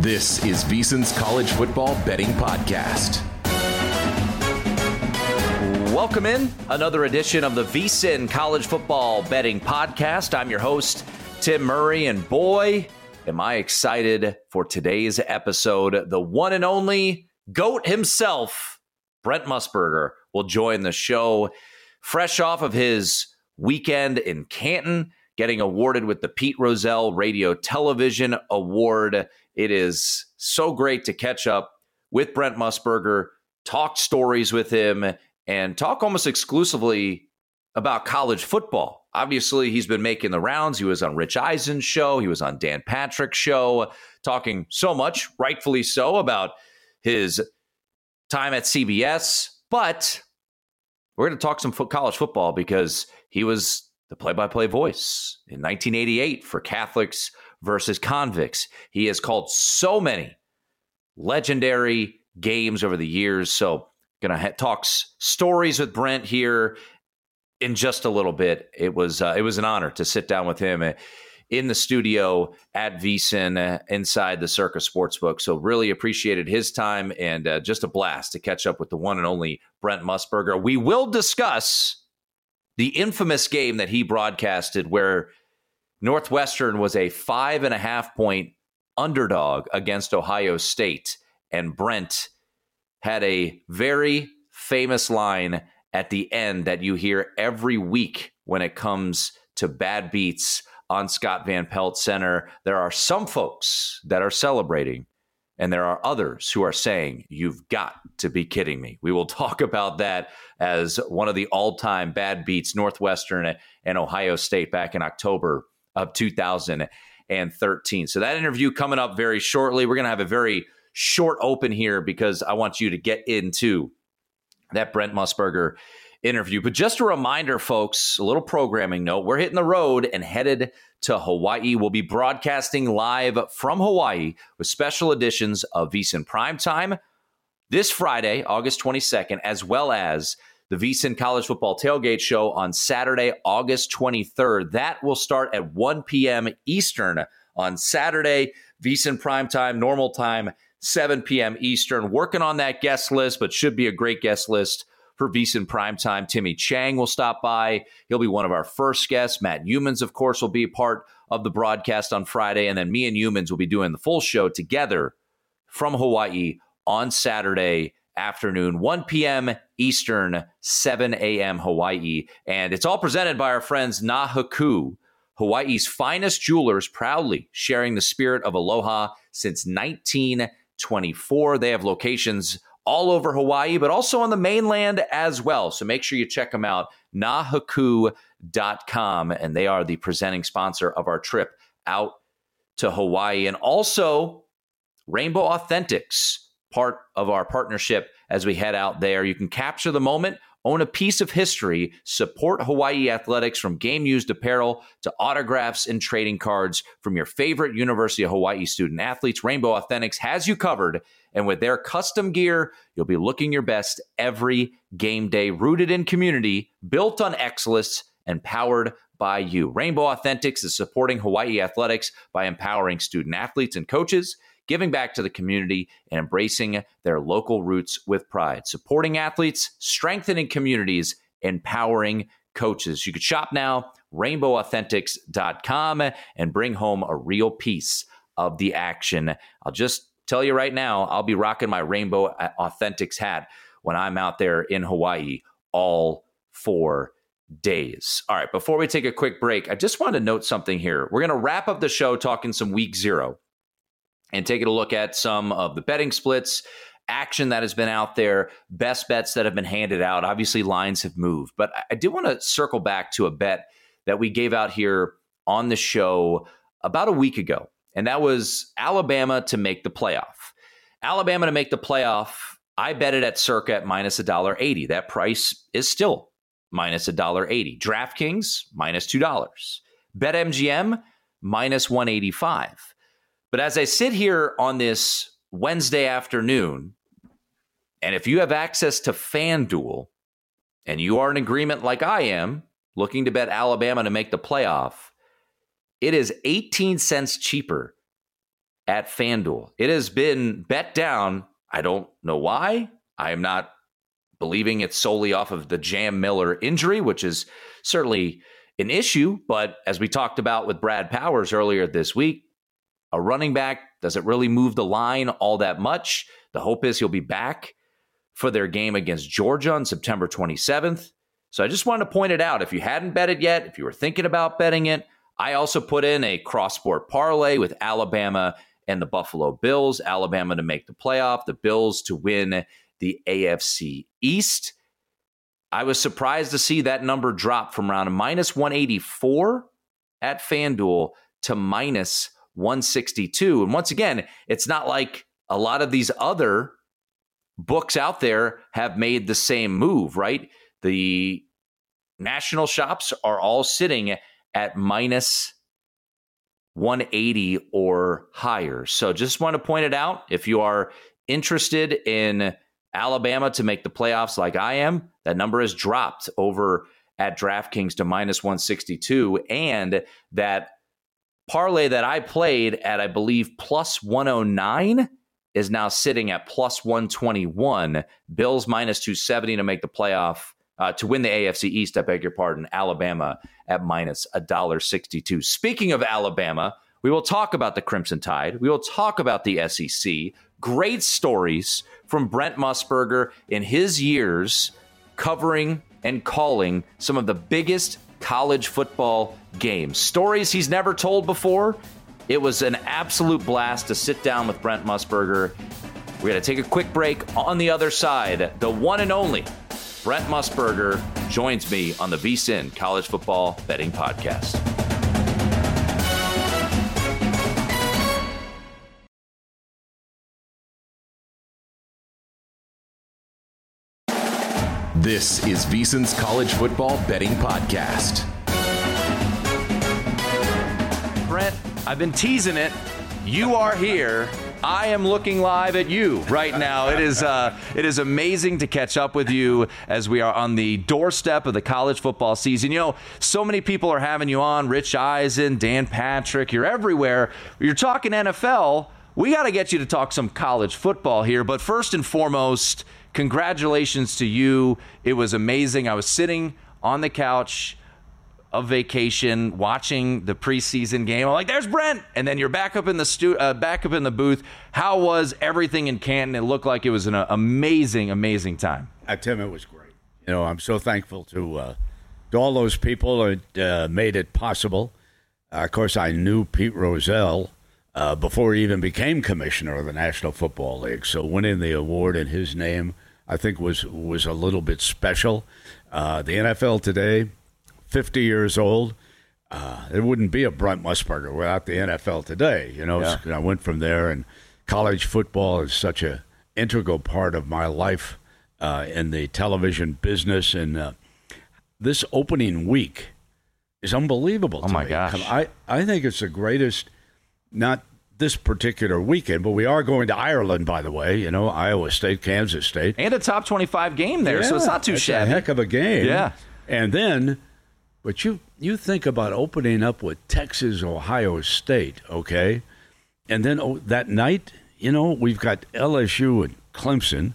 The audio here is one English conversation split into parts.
This is VSiN's College Football Betting Podcast. Welcome in another edition of the VSiN College Football Betting Podcast. I'm your host, Tim Murray, and boy, am I excited for today's episode. The one and only GOAT himself, Brent Musburger, will join the show fresh off of his weekend in Canton, getting awarded with the Pete Rozelle Radio Television Award. It is so great to catch up with Brent Musburger, talk stories with him, and talk almost exclusively about college football. Obviously, he's been making the rounds. He was on Rich Eisen's show. He was on Dan Patrick's show, talking so much, rightfully so, about his time at CBS. But we're going to talk some college football because he was the play-by-play voice in 1988 for Catholics versus Convicts. He has called so many legendary games over the years. So going to talk stories with Brent here in just a little bit. It was an honor to sit down with him in the studio at VSiN inside the Circa Sportsbook. So really appreciated his time and just a blast to catch up with the one and only Brent Musburger. We will discuss the infamous game that he broadcasted where Northwestern was a 5.5-point underdog against Ohio State. And Brent had a very famous line at the end that you hear every week when it comes to bad beats on Scott Van Pelt Center. There are some folks that are celebrating, and there are others who are saying, "You've got to be kidding me." We will talk about that as one of the all-time bad beats, Northwestern and Ohio State back in October of 2013. So that interview coming up very shortly. We're going to have a very short open here because I want you to get into that Brent Musburger interview. But just a reminder, folks, a little programming note. We're hitting the road and headed to Hawaii. We'll be broadcasting live from Hawaii with special editions of VSiN Primetime this Friday, August 22nd, as well as the VSiN College Football Tailgate Show on Saturday, August 23rd. That will start at 1 p.m. Eastern on Saturday. VSiN Primetime, normal time, 7 p.m. Eastern. Working on that guest list, but should be a great guest list for VSiN Primetime. Timmy Chang will stop by. He'll be one of our first guests. Matt Youmans, of course, will be a part of the broadcast on Friday. And then me and Youmans will be doing the full show together from Hawaii on Saturday afternoon, 1 p.m. Eastern, 7 a.m. Hawaii. And it's all presented by our friends Na Haku, Hawaii's finest jewelers, proudly sharing the spirit of aloha since 1924. They have locations all over Hawaii, but also on the mainland as well. So make sure you check them out, nahaku.com. And they are the presenting sponsor of our trip out to Hawaii. And also Rainbow Authentics, part of our partnership as we head out there. You can capture the moment, own a piece of history, support Hawaii athletics from game-used apparel to autographs and trading cards from your favorite University of Hawaii student athletes. Rainbow Authentics has you covered, and with their custom gear, you'll be looking your best every game day, rooted in community, built on excellence, and powered by you. Rainbow Authentics is supporting Hawaii athletics by empowering student athletes and coaches, giving back to the community, and embracing their local roots with pride. Supporting athletes, strengthening communities, empowering coaches. You can shop now, rainbowauthentics.com, and bring home a real piece of the action. I'll just tell you right now, I'll be rocking my Rainbow Authentics hat when I'm out there in Hawaii all 4 days. All right, before we take a quick break, I just want to note something here. We're going to wrap up the show talking some week 0. And taking a look at some of the betting splits, action that has been out there, best bets that have been handed out. Obviously, lines have moved. But I do want to circle back to a bet that we gave out here on the show about a week ago. And that was Alabama to make the playoff. Alabama to make the playoff, I bet it at circa at minus $1.80. That price is still minus $1.80. DraftKings, minus $2. BetMGM, minus 185. But as I sit here on this Wednesday afternoon, and if you have access to FanDuel and you are in agreement like I am, looking to bet Alabama to make the playoff, it is 18 cents cheaper at FanDuel. It has been bet down. I don't know why. I am not believing it's solely off of the Jam Miller injury, which is certainly an issue. But as we talked about with Brad Powers earlier this week, a running back doesn't really move the line all that much. The hope is he'll be back for their game against Georgia on September 27th. So I just wanted to point it out. If you hadn't bet it yet, if you were thinking about betting it, I also put in a cross-sport parlay with Alabama and the Buffalo Bills. Alabama to make the playoff, the Bills to win the AFC East. I was surprised to see that number drop from around minus 184 at FanDuel to minus 162. And once again, it's not like a lot of these other books out there have made the same move, right? The national shops are all sitting at minus 180 or higher. So just want to point it out. If you are interested in Alabama to make the playoffs like I am, that number has dropped over at DraftKings to minus 162. And that parlay that I played at, I believe, plus 109 is now sitting at plus 121. Bills minus 270 to make the playoff, to win the AFC East, I beg your pardon. Alabama at minus $1.62. Speaking of Alabama, we will talk about the Crimson Tide. We will talk about the SEC. Great stories from Brent Musburger in his years covering and calling some of the biggest college football games. Stories he's never told before. It was an absolute blast to sit down with Brent Musburger. We're going to take a quick break. On the other side, the one and only Brent Musburger joins me on the VSiN College Football Betting Podcast. This is VSiN's College Football Betting Podcast. Brent, I've been teasing it. You are here. I am looking live at you right now. It is amazing to catch up with you as we are on the doorstep of the college football season. You know, so many people are having you on. Rich Eisen, Dan Patrick, you're everywhere. You're talking NFL. We got to get you to talk some college football here. But first and foremost, congratulations to you. It was amazing. I was sitting on the couch of vacation watching the preseason game. I'm like, there's Brent. And then you're back up in the booth. How was everything in Canton? It looked like it was an amazing, amazing time. Tim, it was great. You know, I'm so thankful to all those people that made it possible. Of course, I knew Pete Rozelle before he even became commissioner of the National Football League. So winning the award in his name, I think, was a little bit special. The NFL today, 50 years old. There wouldn't be a Brent Musburger without the NFL today. You know, yeah. I went from there, and college football is such an integral part of my life in the television business. And this opening week is unbelievable to me. Oh, my gosh. I think it's the greatest, not this particular weekend, but we are going to Ireland, by the way. You know, Iowa State, Kansas State. And a top 25 game there, so it's not too shabby. A heck of a game. Yeah. And then, but you think about opening up with Texas, Ohio State, okay? And then that night, you know, we've got LSU and Clemson.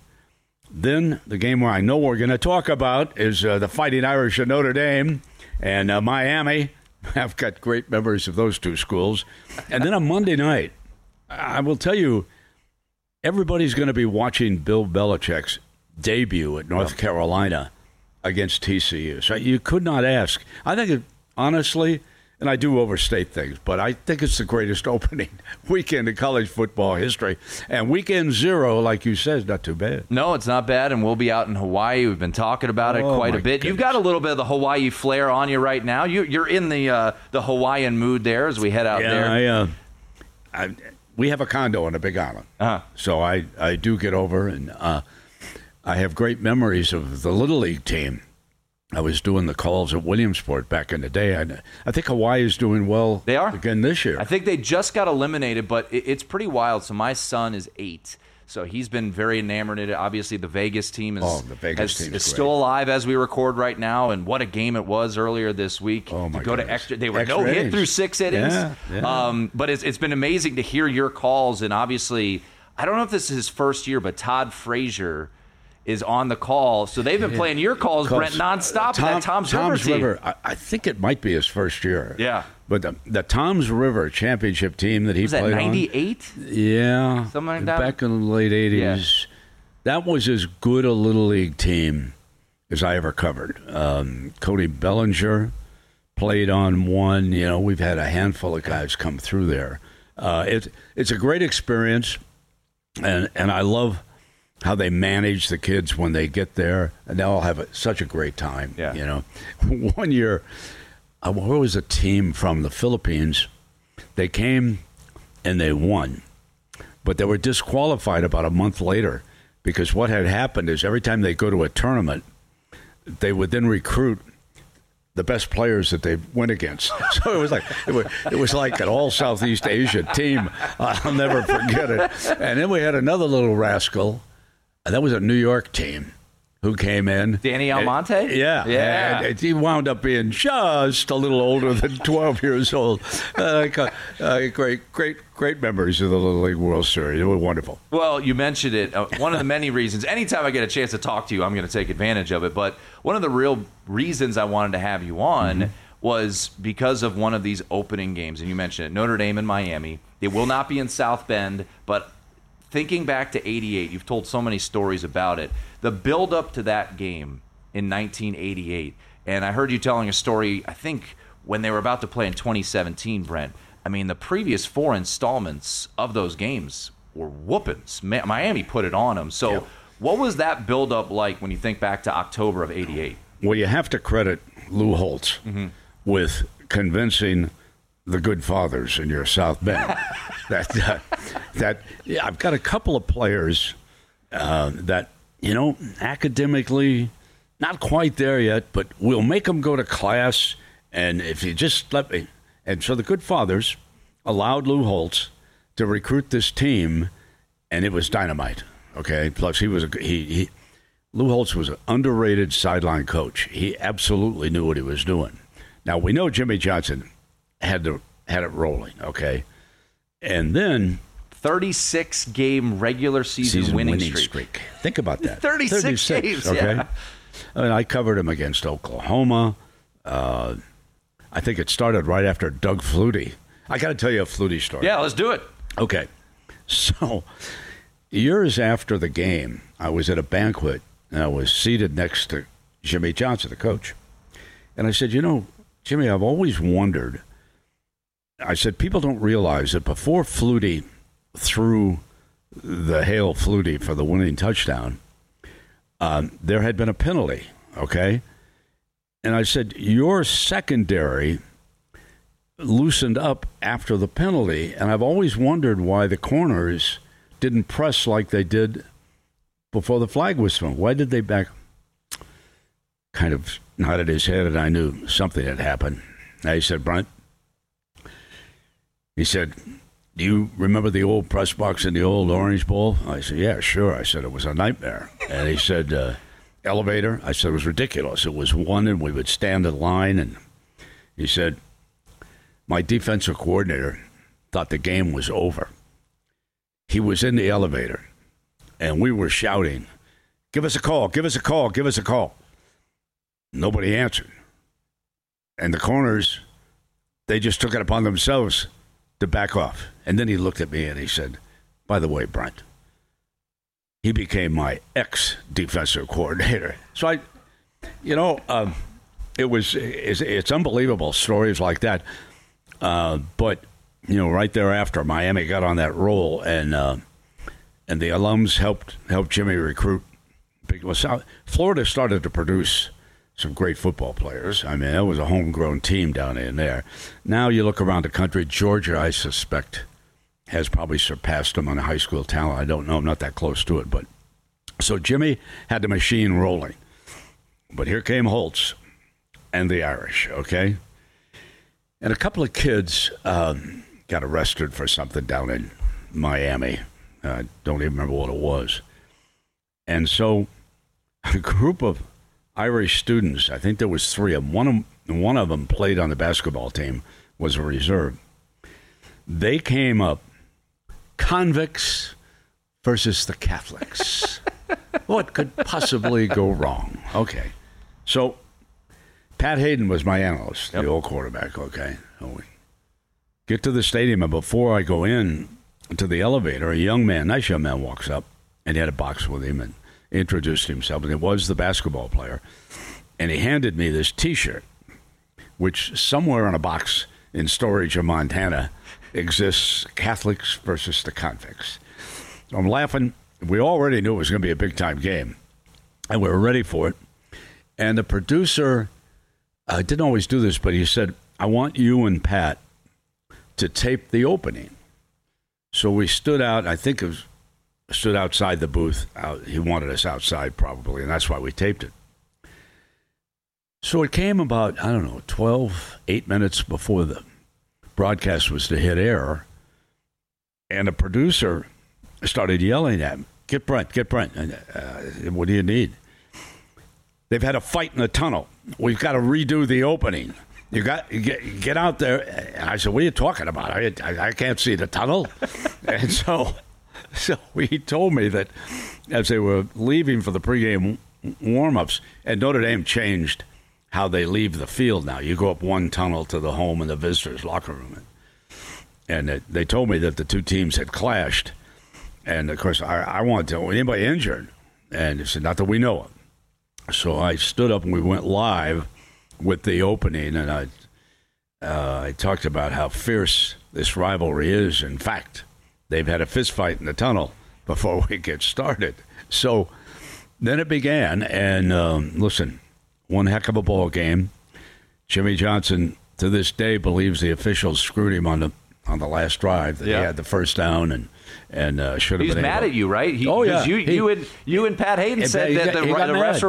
Then the game where I know we're going to talk about is the Fighting Irish of Notre Dame and Miami. I've got great memories of those two schools. And then on Monday night, I will tell you, everybody's going to be watching Bill Belichick's debut at North Carolina against TCU. So you could not ask. I think, honestly, and I do overstate things, but I think it's the greatest opening weekend in college football history. And weekend zero, like you said, is not too bad. No, it's not bad, and we'll be out in Hawaii. We've been talking about it quite a bit. Goodness. You've got a little bit of the Hawaii flair on you right now. You're in the Hawaiian mood there as we head out there. We have a condo on a big island, so I do get over, and I have great memories of the Little League team. I was doing the calls at Williamsport back in the day. I think Hawaii is doing well. They are again this year. I think they just got eliminated, but it's pretty wild. So my son is 8. So he's been very enamored in it. Obviously, the Vegas team is still alive as we record right now. And what a game it was earlier this week. Oh, my to go goodness. to extra. They were no hit through 6 innings. Yeah. But it's been amazing to hear your calls. And obviously, I don't know if this is his first year, but Todd Frazier is on the call. So they've been playing your calls, Brent, nonstop. That Tom's River team. I think it might be his first year. Yeah. But the Tom's River championship team that he played on. Was that 98? Yeah. Something like that? Back in the late 80s. Yeah. That was as good a Little League team as I ever covered. Cody Bellinger played on one. You know, we've had a handful of guys come through there. It's a great experience, and I love how they manage the kids when they get there, and they all have such a great time. Yeah. You know, one year, where was a team from the Philippines? They came and they won, but they were disqualified about a month later because what had happened is every time they go to a tournament, they would then recruit the best players that they went against. So it was like an all Southeast Asia team. I'll never forget it. And then we had another little rascal. That was a New York team who came in. Danny Almonte? Yeah. And he wound up being just a little older than 12 years old. Great memories of the Little League World Series. It was wonderful. Well, you mentioned it. One of the many reasons, anytime I get a chance to talk to you, I'm going to take advantage of it. But one of the real reasons I wanted to have you on was because of one of these opening games. And you mentioned it, Notre Dame and Miami. It will not be in South Bend, but thinking back to 88, you've told so many stories about it. The build-up to that game in 1988, and I heard you telling a story, I think, when they were about to play in 2017, Brent. I mean, the previous 4 installments of those games were whoopings. Miami put it on them. So what was that build-up like when you think back to October of 88? Well, you have to credit Lou Holtz with convincing the good fathers in your South Bend I've got a couple of players that, you know, academically not quite there yet, but we'll make them go to class, and if you just let me. And so the good fathers allowed Lou Holtz to recruit this team, and it was dynamite. Okay, plus Lou Holtz was an underrated sideline coach. He absolutely knew what he was doing. Now we know Jimmy Johnson had it rolling. Okay, and then 36-game regular season winning streak. Think about that. 36 games. Okay, yeah. I mean, I covered him against Oklahoma. I think it started right after Doug Flutie. I got to tell you a Flutie story. Yeah, let's do it. Okay. So, years after the game, I was at a banquet, and I was seated next to Jimmy Johnson, the coach. And I said, you know, Jimmy, I've always wondered. I said, people don't realize that before Flutie threw the Hail Flutie for the winning touchdown, there had been a penalty, okay? And I said, your secondary loosened up after the penalty, and I've always wondered why the corners didn't press like they did before the flag was thrown. Why did they back? Kind of nodded his head, and I knew something had happened. And he said, Brent, he said, do you remember the old press box in the old Orange Bowl? I said, yeah, sure. I said, it was a nightmare. And he said, elevator? I said, it was ridiculous. It was one, and we would stand in line. And he said, my defensive coordinator thought the game was over. He was in the elevator, and we were shouting, give us a call, give us a call, give us a call. Nobody answered. And the corners, they just took it upon themselves to back off. And then he looked at me and he said, by the way, Brent, he became my ex-defensive coordinator. So it's unbelievable stories like that. But, you know, right thereafter, Miami got on that roll, and the alums helped Jimmy recruit. Florida started to produce some great football players. I mean, it was a homegrown team down in there. Now you look around the country, Georgia, I suspect, has probably surpassed them on high school talent. I don't know. I'm not that close to it. But so Jimmy had the machine rolling. But here came Holtz and the Irish, okay? And a couple of kids got arrested for something down in Miami. I don't even remember what it was. And so a group of Irish students, I think there was 3 of them. One of them played on the basketball team, was a reserve. They came up, convicts versus the Catholics. What could possibly go wrong? Okay. So Pat Hayden was my analyst, the old quarterback, okay. So we get to the stadium, and before I go in to the elevator, a nice young man walks up, and he had a box with him and introduced himself, and it was the basketball player. And he handed me this T-shirt, which somewhere in a box in storage in Montana exists, Catholics versus the convicts. So I'm laughing. We already knew it was going to be a big-time game, and we were ready for it. And the producer didn't always do this, but he said, I want you and Pat to tape the opening. So we stood out, I think it was stood outside the booth. He wanted us outside probably, and that's why we taped it. So it came about, 8 minutes before the broadcast was to hit air, and the producer started yelling at him, Get Brent. And, what do you need? They've had a fight in the tunnel. We've got to redo the opening. You got get out there. And I said, what are you talking about? I can't see the tunnel. And so he told me that as they were leaving for the pregame warm-ups, and Notre Dame changed how they leave the field now. You go up one tunnel to the home and the visitors' locker room. And they told me that the two teams had clashed. And, of course, I wanted to know anybody injured. And they said, not that we know of. So I stood up and we went live with the opening, and I talked about how fierce this rivalry is. In fact, they've had a fist fight in the tunnel before we get started. So then it began, and listen, one heck of a ball game. Jimmy Johnson, to this day, believes the officials screwed him on the last drive. That he had the first down and should have been. He's mad at you, right? You and Pat Hayden said that the refs are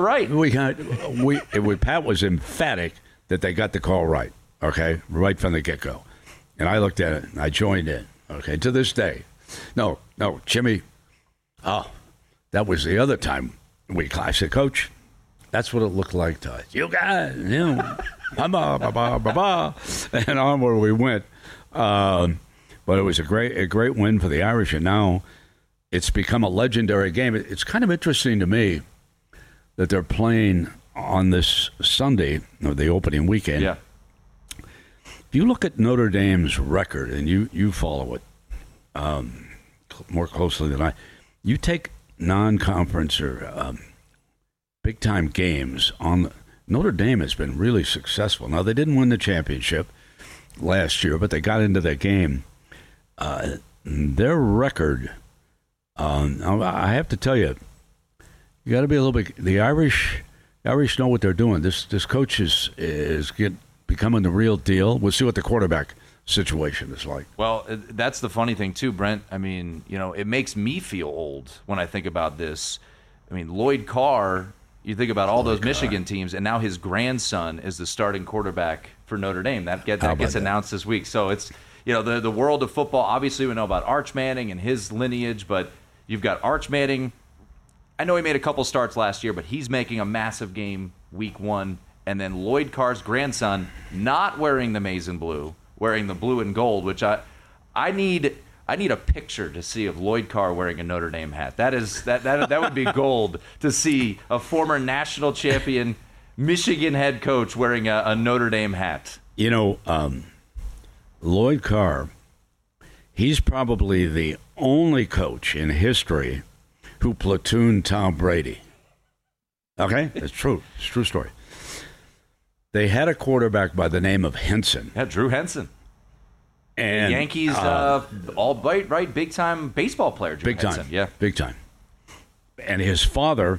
right. Pat was emphatic that they got the call right. Okay, right from the get-go. And I looked at it and I joined in. Okay, to this day, no, Jimmy. Oh, that was the other time I said, Coach, that's what it looked like to us. You guys, and onward we went. But it was a great win for the Irish, and now it's become a legendary game. It's kind of interesting to me that they're playing on this Sunday, or the opening weekend. Yeah. If you look at Notre Dame's record, and you follow it more closely than I, you take non-conference or big-time games on. Notre Dame has been really successful. Now, they didn't win the championship last year, but they got into that game. Their record, I have to tell you, you got to be a little bit. The Irish know what they're doing. This coach is becoming the real deal. We'll see what the quarterback situation is like. Well, that's the funny thing too, Brent. I mean, it makes me feel old when I think about this. I mean, Lloyd Carr. You think about all those Michigan teams, and now his grandson is the starting quarterback for Notre Dame. That gets announced this week. So it's, the world of football. Obviously, we know about Arch Manning and his lineage, but you've got Arch Manning. I know he made a couple starts last year, but he's making a massive game week 1. And then Lloyd Carr's grandson, not wearing the maize and blue, wearing the blue and gold, which I need a picture to see of Lloyd Carr wearing a Notre Dame hat. That would be gold to see a former national champion Michigan head coach wearing a Notre Dame hat. Lloyd Carr, he's probably the only coach in history who platooned Tom Brady. Okay? It's true. It's a true story. They had a quarterback by the name of Henson. Yeah, Drew Henson. And the Yankees, all right, big-time baseball player, Drew Henson. Yeah. Big time. And his father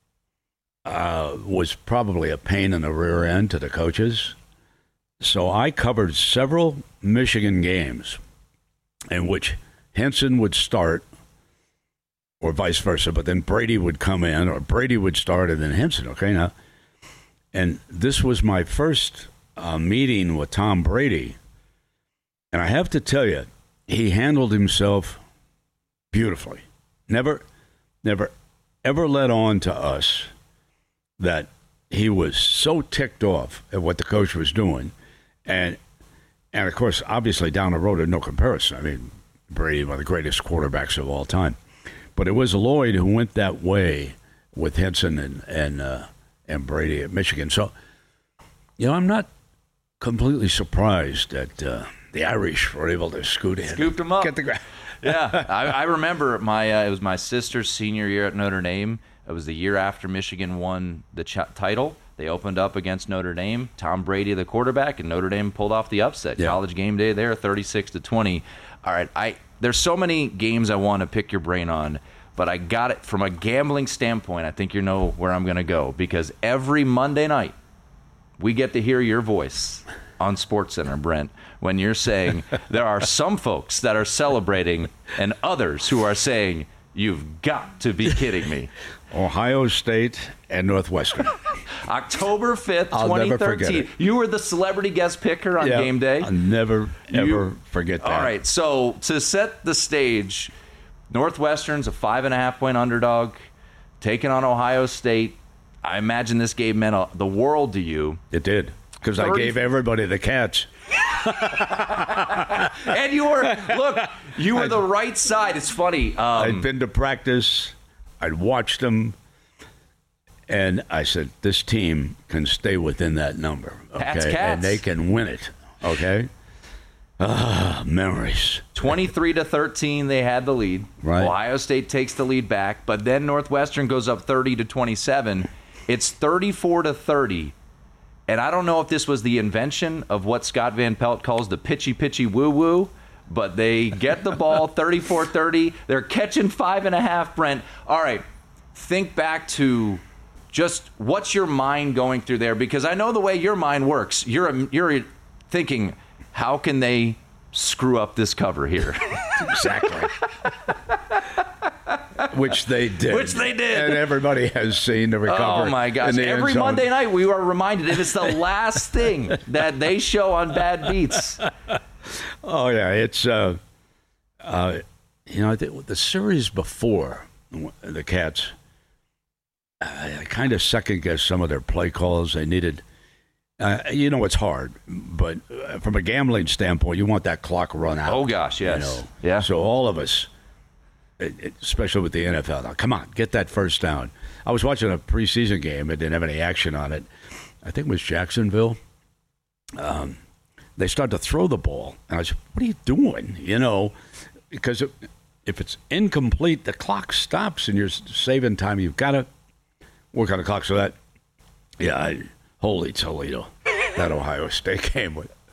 was probably a pain in the rear end to the coaches. So I covered several Michigan games in which Henson would start, or vice versa, but then Brady would come in, or Brady would start and then Henson. Okay, now, and this was my first meeting with Tom Brady. And I have to tell you, he handled himself beautifully. Never, ever let on to us that he was so ticked off at what the coach was doing. And of course, obviously down the road, there's no comparison. I mean, Brady, one of the greatest quarterbacks of all time. But it was Lloyd who went that way with Henson and Brady at Michigan. So, I'm not completely surprised that the Irish were able to scoot in. Scooped him up. Get the ground. Yeah, I remember it was my sister's senior year at Notre Dame. It was the year after Michigan won the title. They opened up against Notre Dame. Tom Brady, the quarterback, and Notre Dame pulled off the upset. Yeah. College game day there, 36-20. All right, there's so many games I want to pick your brain on, but I got it from a gambling standpoint. I think you know where I'm going to go, because every Monday night we get to hear your voice on SportsCenter, Brent, when you're saying there are some folks that are celebrating and others who are saying, you've got to be kidding me. Ohio State and Northwestern. October 5th, I'll never forget 2013. it. You were the celebrity guest picker on game day. I'll never, ever forget that. All right, so to set the stage, Northwestern's a 5.5-point underdog, taking on Ohio State. I imagine this game meant the world to you. It did, because I gave everybody the Cats. And you were the right side. It's funny. I'd been to practice. I'd watched them. And I said, this team can stay within that number. Okay? Cats. And they can win it. Okay? Memories. 23-13, they had the lead. Right. Ohio State takes the lead back, but then Northwestern goes up 30-27. It's 34-30. And I don't know if this was the invention of what Scott Van Pelt calls the pitchy woo-woo, but they get the ball 34-30. They're catching 5.5, Brent. All right, think back to just what's your mind going through there, because I know the way your mind works. You're thinking, how can they screw up this cover here? Exactly. Which they did. And everybody has seen the recovery. Oh, my gosh. Every Monday night we are reminded if it's the last thing that they show on Bad Beats. Oh, yeah. It's, I think the series before the Cats, I kind of second-guessed some of their play calls. They needed, it's hard, but from a gambling standpoint, you want that clock run out. Oh, gosh, yes. Yeah. So all of us, especially with the NFL, now, come on, get that first down. I was watching a preseason game. It didn't have any action on it. I think it was Jacksonville. They started to throw the ball. And I said, what are you doing? Because if it's incomplete, the clock stops and you're saving time. You've got to work on the clock. So holy Toledo, that Ohio State game.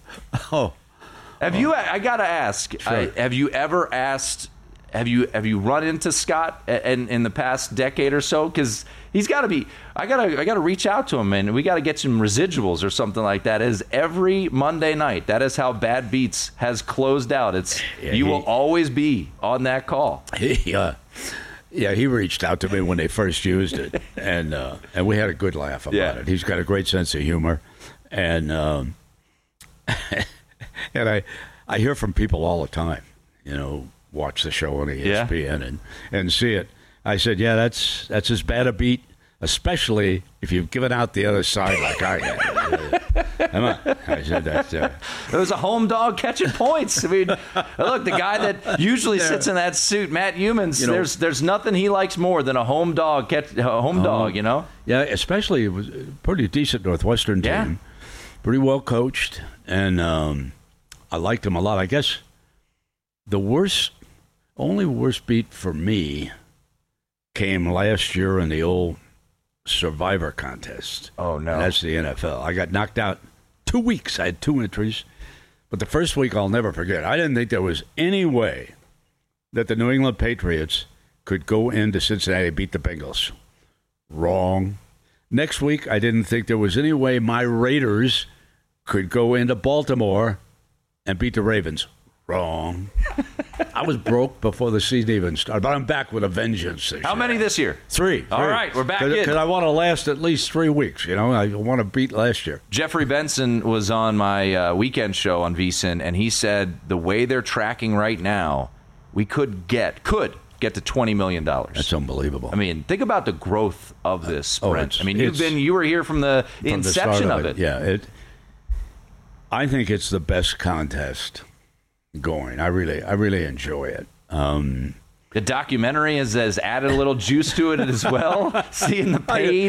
I got to ask, Sure. have you ever asked, have you run into Scott in the past decade or so? Because he's got to be. I gotta reach out to him, and we got to get some residuals or something like that. It is every Monday night. That is how Bad Beats has closed out. You will always be on that call. He reached out to me when they first used it, and we had a good laugh about it. He's got a great sense of humor, and and I hear from people all the time. Watch the show on ESPN and see it. I said, that's as bad a beat, especially if you've given out the other side like I had. Come on. I said that. It was a home dog catching points. I mean, look, the guy that usually sits in that suit, Matt Humans, there's nothing he likes more than a home dog, dog. Yeah, especially it was a pretty decent Northwestern team. Yeah. Pretty well coached, and I liked him a lot. I guess the only worst beat for me came last year in the old Survivor contest. Oh, no. That's the NFL. I got knocked out 2 weeks. I had 2 entries. But the first week I'll never forget. I didn't think there was any way that the New England Patriots could go into Cincinnati and beat the Bengals. Wrong. Next week, I didn't think there was any way my Raiders could go into Baltimore and beat the Ravens. Wrong. I was broke before the season even started, but I'm back with a vengeance this How year. many this year? Three. All right, we're back in. Because I want to last at least 3 weeks. I want to beat last year. Jeffrey Benson was on my weekend show on VSiN, and he said the way they're tracking right now, we could get to $20 million. That's unbelievable. I mean, think about the growth of this sprint. I mean, you were here from the inception of it. Yeah, I think it's the best contest going. I really enjoy it. The documentary has added a little juice to it as well. Seeing the pain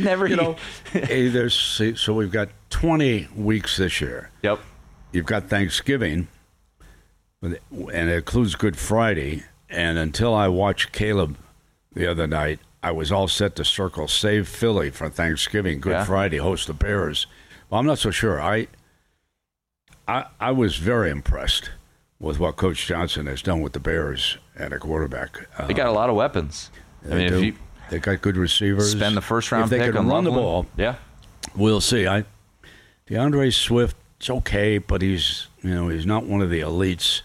so we've got 20 weeks this year. Yep. You've got Thanksgiving, and it includes Good Friday. And until I watched Caleb the other night, I was all set to circle save Philly for Thanksgiving, Good Friday, host the Bears. Well, I'm not so sure. I was very impressed with what Coach Johnson has done with the Bears and a quarterback. They got a lot of weapons. They got good receivers. Spend the first round pick they can run the ball. Yeah, we'll see. DeAndre Swift, it's okay, but he's not one of the elites.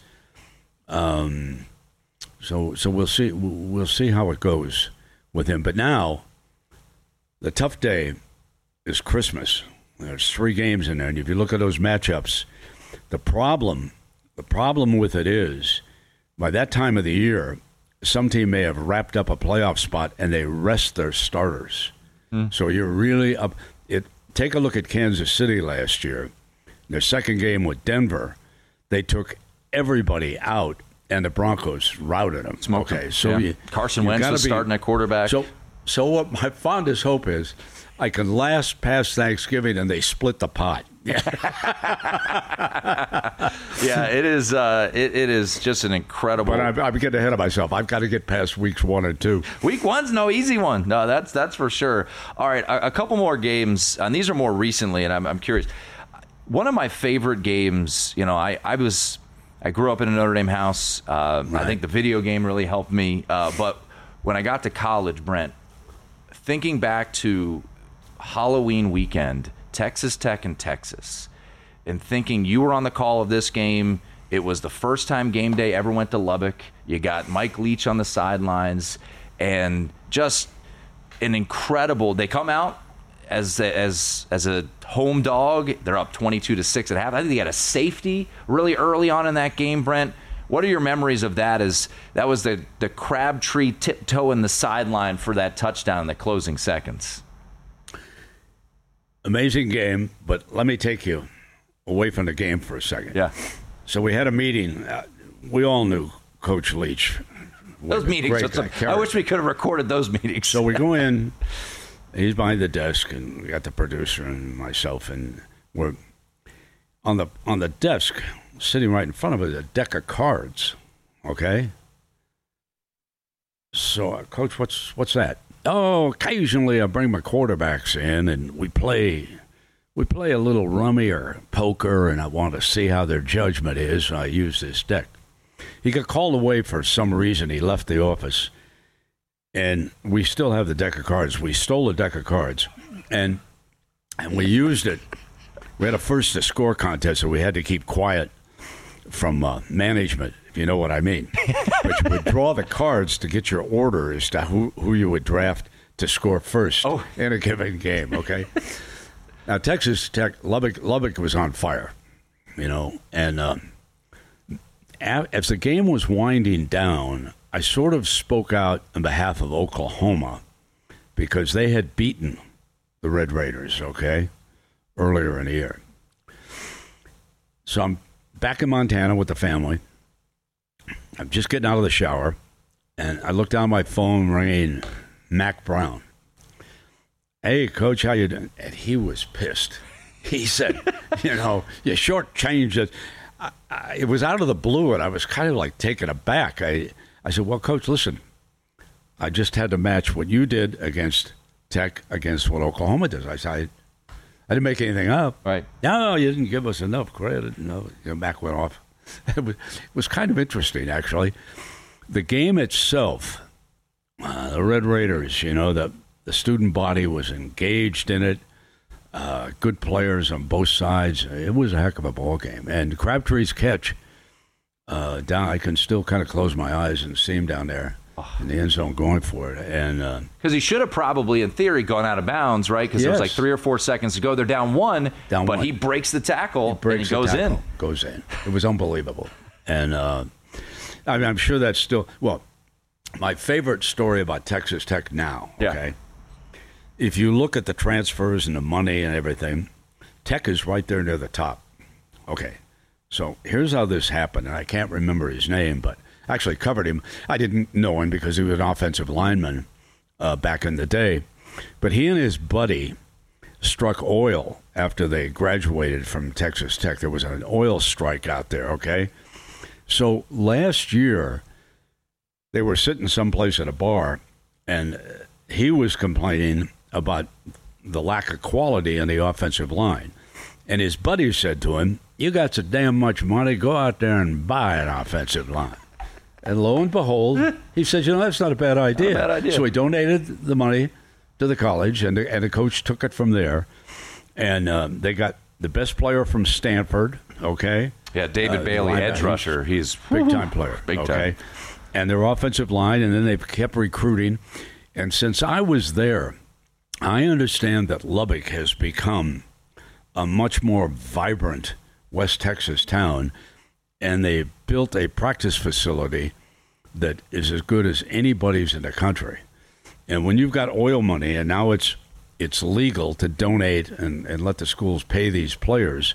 So we'll see. We'll see how it goes with him. But now, the tough day is Christmas. There's 3 games in there, and if you look at those matchups, the problem with it is, by that time of the year, some team may have wrapped up a playoff spot and they rest their starters. So you're really up. Take a look at Kansas City last year. Their second game with Denver, they took everybody out, and the Broncos routed them. Okay, so Carson Wentz was starting at quarterback. So what my fondest hope is, I can last past Thanksgiving and they split the pot. Yeah, it is. It is just an incredible. But I'm getting ahead of myself. I've got to get past weeks 1 and 2. Week 1's no easy one. No, that's for sure. All right, a couple more games, and these are more recently, and I'm curious. One of my favorite games, I grew up in a Notre Dame house. Right. I think the video game really helped me. But when I got to college, Brent, thinking back to Halloween weekend, Texas Tech and Texas, and thinking you were on the call of this game. It was the first time game day ever went to Lubbock. You got Mike Leach on the sidelines, and just an incredible. They come out as a home dog. They're up 22-6 at half. I think they got a safety really early on in that game, Brent. What are your memories of that? As that was the Crabtree tiptoeing the sideline for that touchdown in the closing seconds. Amazing game, but let me take you away from the game for a second. Yeah. So we had a meeting. We all knew Coach Leach. Those meetings. I wish we could have recorded those meetings. So we go in. He's behind the desk, and we got the producer and myself, and we're on the desk, sitting right in front of us, a deck of cards. Okay. So, Coach, what's that? Oh, occasionally I bring my quarterbacks in and we play a little rummy or poker, and I want to see how their judgment is. So I use this deck. He got called away for some reason. He left the office, and we still have the deck of cards. We stole a deck of cards, and we used it. We had a first to score contest, so we had to keep quiet from management, if you know what I mean. But you would draw the cards to get your order as to who you would draft to score first in a given game, okay? Now, Texas Tech, Lubbock was on fire, and as the game was winding down, I sort of spoke out on behalf of Oklahoma because they had beaten the Red Raiders, okay, earlier in the year. So I'm back in Montana with the family. I'm just getting out of the shower, and I look down my phone, ringing Mac Brown. Hey, Coach, how you doing? And he was pissed. He said, you shortchanged it. It was out of the blue, and I was kind of like taken aback. I said, well, Coach, listen, I just had to match what you did against Tech against what Oklahoma does. I said, I didn't make anything up. Right. No, you didn't give us enough credit. No, Mac went off. It was kind of interesting, actually. The game itself, the Red Raiders, the student body was engaged in it. Good players on both sides. It was a heck of a ball game. And Crabtree's catch, I can still kind of close my eyes and see him down there in the end zone going for it. And because he should have probably, in theory, gone out of bounds, right? Because there was like 3 or 4 seconds to go. They're down one, he breaks the tackle and he goes in. Goes in. It was unbelievable. And I'm sure that's still, my favorite story about Texas Tech now, okay? If you look at the transfers and the money and everything, Tech is right there near the top. Okay, so here's how this happened, and I can't remember his name, but I actually covered him. I didn't know him because he was an offensive lineman back in the day, but he and his buddy struck oil after they graduated from Texas Tech. There was an oil strike out there, okay? So last year, they were sitting someplace at a bar, and he was complaining about the lack of quality in the offensive line. And his buddy said to him, "You got so damn much money, go out there and buy an offensive line." And lo and behold, he said, that's not a bad idea. Not a bad idea. So he donated the money to the college, and the coach took it from there. And they got the best player from Stanford, okay? Yeah, David Bailey, edge rusher. He's big-time player. Big time. Okay? And their offensive line, and then they kept recruiting. And since I was there, I understand that Lubbock has become a much more vibrant West Texas town, and they built a practice facility that is as good as anybody's in the country. And when you've got oil money, and now it's legal to donate and let the schools pay these players,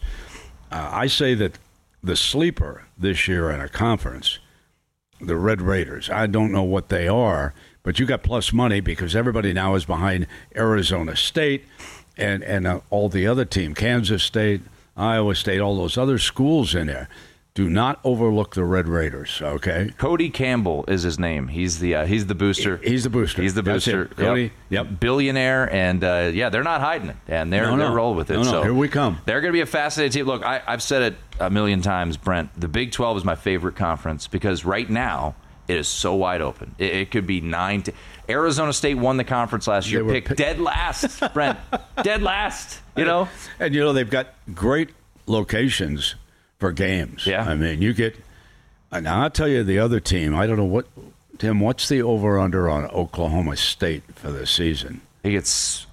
I say that the sleeper this year in a conference, the Red Raiders, I don't know what they are, but you got plus money because everybody now is behind Arizona State and all the other team, Kansas State, Iowa State, all those other schools in there. Do not overlook the Red Raiders, okay? Cody Campbell is his name. He's the booster. He's the booster. He's the booster. Cody, yep. Billionaire, and they're not hiding it, and they're rolling with it. So here we come. They're going to be a fascinating team. Look, I've said it a million times, Brent. The Big 12 is my favorite conference because right now it is so wide open. It could be 9 to. Arizona State won the conference last year. Picked dead last, Brent. Dead last. And they've got great locations for games. Yeah. I mean, you get, and I'll tell you the other team, I don't know Tim, what's the over-under on Oklahoma State for this season? I think it's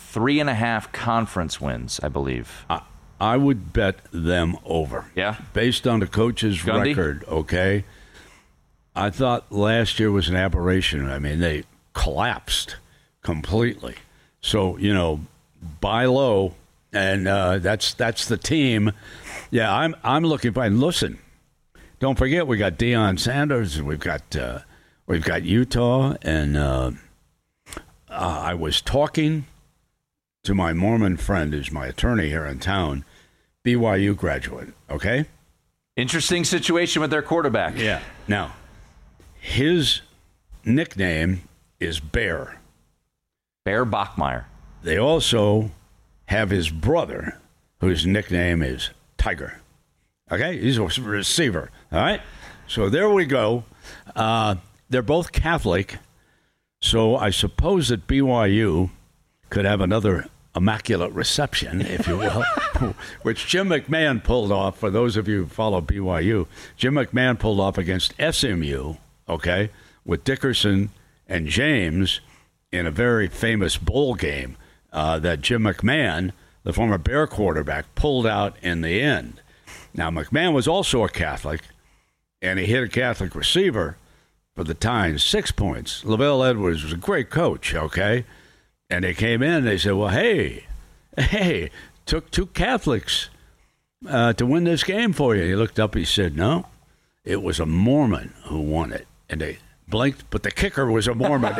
3.5 conference wins, I believe. I would bet them over. Yeah? Based on the coach's Gundy? record, okay? I thought last year was an aberration. I mean, they collapsed completely. So, buy low, and that's the team. Yeah, I'm looking for. And listen, don't forget we got Deion Sanders. We've got Utah, and I was talking to my Mormon friend, who's my attorney here in town, BYU graduate. Okay, interesting situation with their quarterback. Yeah. Now, his nickname is Bear. Bear Bachmeier. They also have his brother, whose nickname is Tiger. Okay? He's a receiver. All right? So there we go. They're both Catholic. So I suppose that BYU could have another immaculate reception, if you will, which Jim McMahon pulled off. For those of you who follow BYU, Jim McMahon pulled off against SMU, okay, with Dickerson and James in a very famous bowl game that Jim McMahon, the former Bear quarterback, pulled out in the end. Now, McMahon was also a Catholic, and he hit a Catholic receiver for the Tines, 6 points. Lavelle Edwards was a great coach, okay? And they came in and they said, well, hey, took 2 Catholics to win this game for you. He looked up, he said, no, it was a Mormon who won it. And they blinked, but the kicker was a Mormon.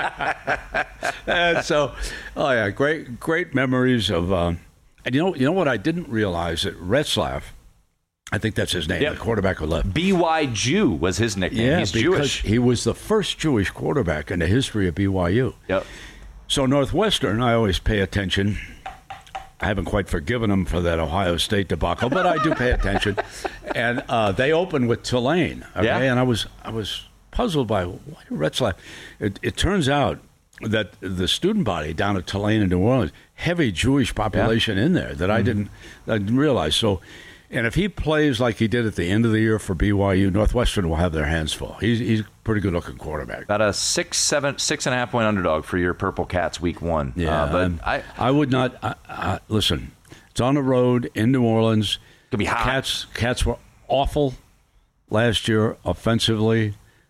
And so, great memories of. And you know what? I didn't realize that Retzlaff, I think that's his name, the quarterback who left. B.Y. Jew was his nickname. Yeah, he's because Jewish. He was the first Jewish quarterback in the history of BYU. Yep. So Northwestern, I always pay attention. I haven't quite forgiven them for that Ohio State debacle, but I do pay attention. And they opened with Tulane. Okay? Yeah. And I was puzzled by why Retzlaff. It turns out that the student body down at Tulane in New Orleans, heavy Jewish population in there that I didn't realize. So, and if he plays like he did at the end of the year for BYU, Northwestern will have their hands full. He's a pretty good looking quarterback. About a 6.5 point underdog for your Purple Cats week 1. Yeah, but I would not listen. It's on the road in New Orleans. It'll be hot. Cats were awful last year offensively.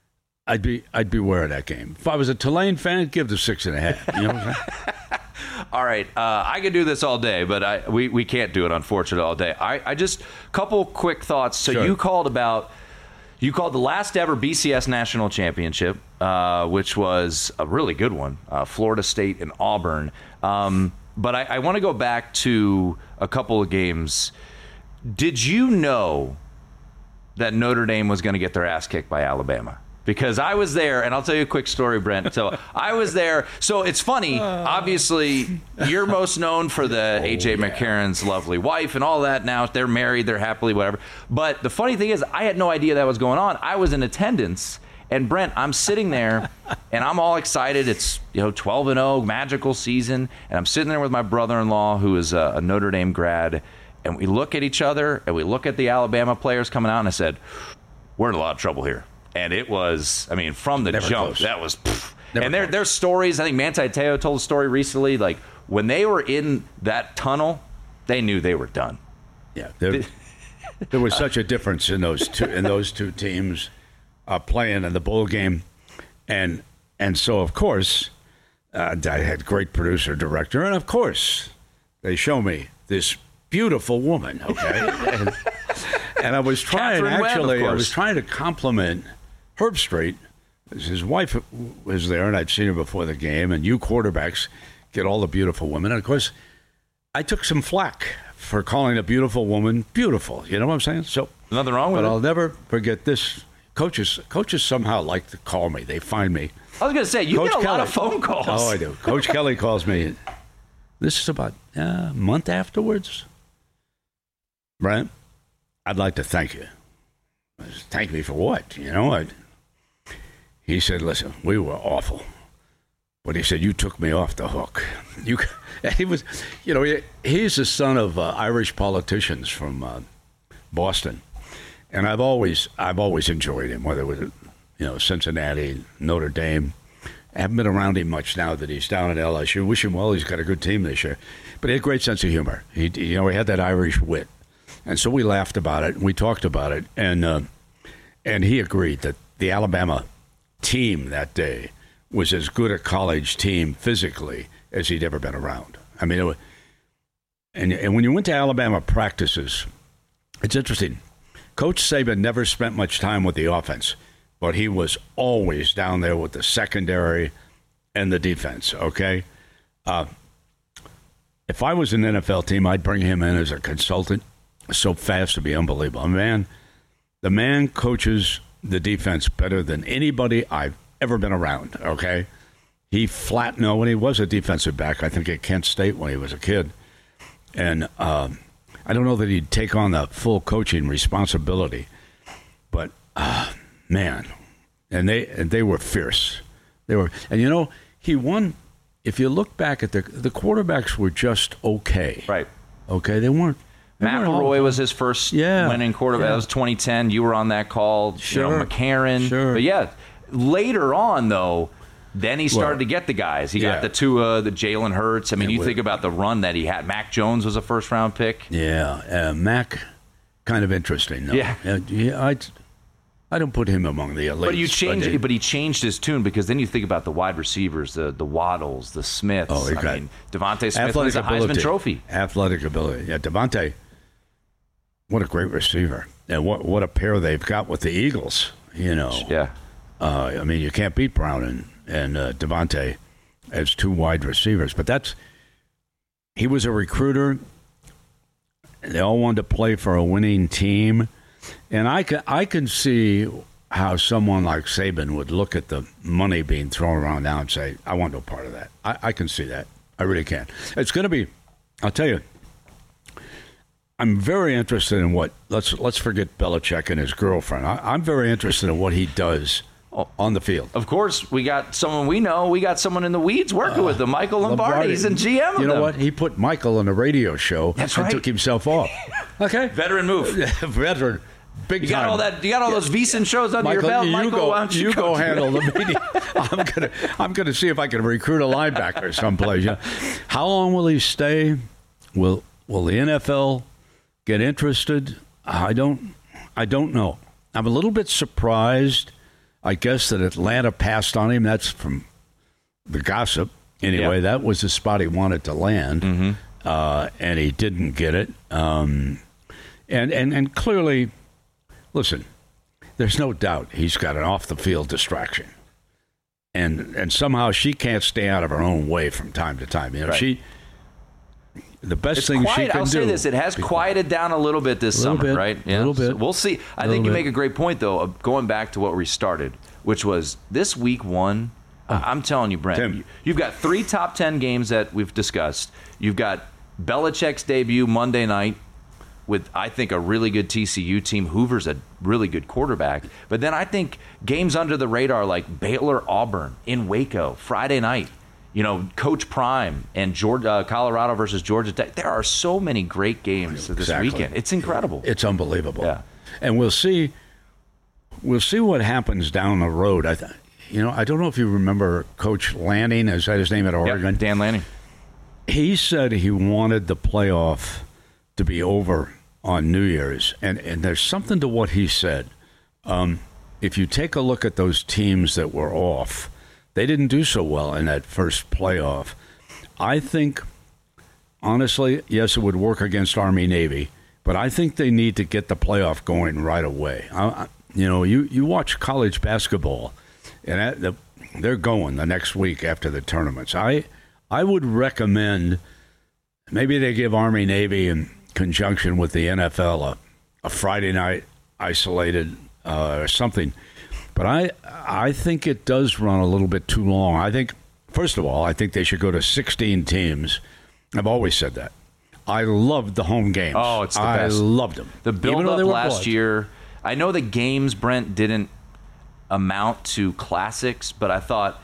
I'd be wearing that game. If I was a Tulane fan, give the 6.5. You know what I'm saying? All right, I could do this all day, but we can't do it, unfortunately, all day. I just couple quick thoughts. So Sure. you called the last ever BCS national championship, which was a really good one, Florida State and Auburn. But I want to go back to a couple of games. Did you know that Notre Dame was going to get their ass kicked by Alabama? Because I was there, and I'll tell you a quick story, Brent. So I was there. So it's funny. Obviously, you're most known for the A.J. McCarron's lovely wife and all that. Now they're married, they're happily, whatever. But the funny thing is, I had no idea that was going on. I was in attendance, and Brent, I'm sitting there, and I'm all excited. It's 12-0, magical season, and I'm sitting there with my brother-in-law, who is a Notre Dame grad, and we look at each other, and we look at the Alabama players coming out, and I said, we're in a lot of trouble here. And it was, from the Never jump, close. that was, Never and close. there's stories. I think Manti Te'o told a story recently. Like when they were in that tunnel, they knew they were done. Yeah, there was such a difference in those two teams playing in the bowl game, and so of course I had great producer director, and of course they show me this beautiful woman. Okay, and I was trying Catherine Webb, of course. I was trying to compliment Herb Strait. His wife was there, and I'd seen her before the game. And you quarterbacks get all the beautiful women. And, of course, I took some flack for calling a beautiful woman beautiful. You know what I'm saying? So Nothing wrong with but it. I'll never forget this. Coaches somehow like to call me. They find me. I was going to say, you Coach get a lot Kelly. of phone calls. Oh, I do. Coach Kelly calls me. This is about a month afterwards. Brent, I'd like to thank you. Thank me for what? He said, listen, we were awful. But he said, you took me off the hook. He was, he's the son of Irish politicians from Boston. And I've always enjoyed him, whether it was, Cincinnati, Notre Dame. I haven't been around him much now that he's down at LSU. Wish him well. He's got a good team this year. But he had a great sense of humor. He had that Irish wit. And so we laughed about it, and we talked about it, and he agreed that the Alabama team that day was as good a college team physically as he'd ever been around. And when you went to Alabama practices, it's interesting. Coach Saban never spent much time with the offense, but he was always down there with the secondary and the defense, okay? If I was an NFL team, I'd bring him in as a consultant. So fast to be unbelievable. The man coaches the defense better than anybody I've ever been around, okay? When he was a defensive back, I think at Kent State when he was a kid. And I don't know that he'd take on the full coaching responsibility. But, man, and they were fierce. He won. If you look back at the quarterbacks were just okay. Right. Okay, they weren't. McElroy was his first winning quarterback. Yeah. That was 2010. You were on that call. Sure. McCarron. Sure. But yeah, later on though, then he started to get the guys. He got the Tua, the Jalen Hurts. You think about the run that he had. Mac Jones was a first-round pick. Yeah, Mac, kind of interesting. Though. Yeah. I don't put him among the elites. But he changed his tune because then you think about the wide receivers, the Waddles, the Smiths. Devontae Smith wins a Heisman Trophy. Athletic ability. Yeah, Devontae, what a great receiver. And what a pair they've got with the Eagles, Yeah. You can't beat Brown and Devontae as two wide receivers. But he was a recruiter. They all wanted to play for a winning team. And I can see how someone like Saban would look at the money being thrown around now and say, I want no part of that. I can see that. I really can. It's going to be, I'll tell you, I'm very interested in let's forget Belichick and his girlfriend. I'm very interested in what he does on the field. Of course, we got someone we know. We got someone in the weeds working with them. Michael Lombardi. He's in GM of You know them. what? He put Michael on a radio show and took himself off. Okay? Veteran move. Veteran. Big You time. got all that. You got all those VSiN shows under your belt, Michael. Why don't you go coach handle the media. I'm gonna see if I can recruit a linebacker someplace. How long will he stay? Will the NFL get interested? I don't know. I'm a little bit surprised. I guess that Atlanta passed on him. That's from the gossip. Anyway, that was the spot he wanted to land, and he didn't get it. And clearly, listen, there's no doubt he's got an off-the-field distraction. And somehow she can't stay out of her own way from time to time. You know, right. The best it's thing quiet. she can I'll do. say this: it has quieted down a little bit this summer, right? A little bit. So we'll see. I think you make a great point, though, of going back to what we started, which was this week one. I'm telling you, Brent, Tim. You've got 3 top 10 games that we've discussed. You've got Belichick's debut Monday night with, I think, a really good TCU team. Hoover's a really good quarterback. But then I think games under the radar like Baylor-Auburn in Waco, Friday night. You know, Coach Prime and Colorado versus Georgia Tech. There are so many great games this weekend. It's incredible. It's unbelievable. Yeah. And we'll see what happens down the road. I don't know if you remember Coach Lanning. Is that his name at Oregon? Yep, Dan Lanning. He said he wanted the playoff to be over on New Year's. And there's something to what he said. If you take a look at those teams that were off, they didn't do so well in that first playoff. I think, honestly, yes, it would work against Army-Navy, but I think they need to get the playoff going right away. You watch college basketball, and they're going the next week after the tournaments. I would recommend maybe they give Army-Navy in conjunction with the NFL a Friday night isolated or something. But I think it does run a little bit too long. I think, first of all, I think they should go to 16 teams. I've always said that. I loved the home games. Oh, it's the best. I loved them. The build-up last year, I know the games, Brent, didn't amount to classics, but I thought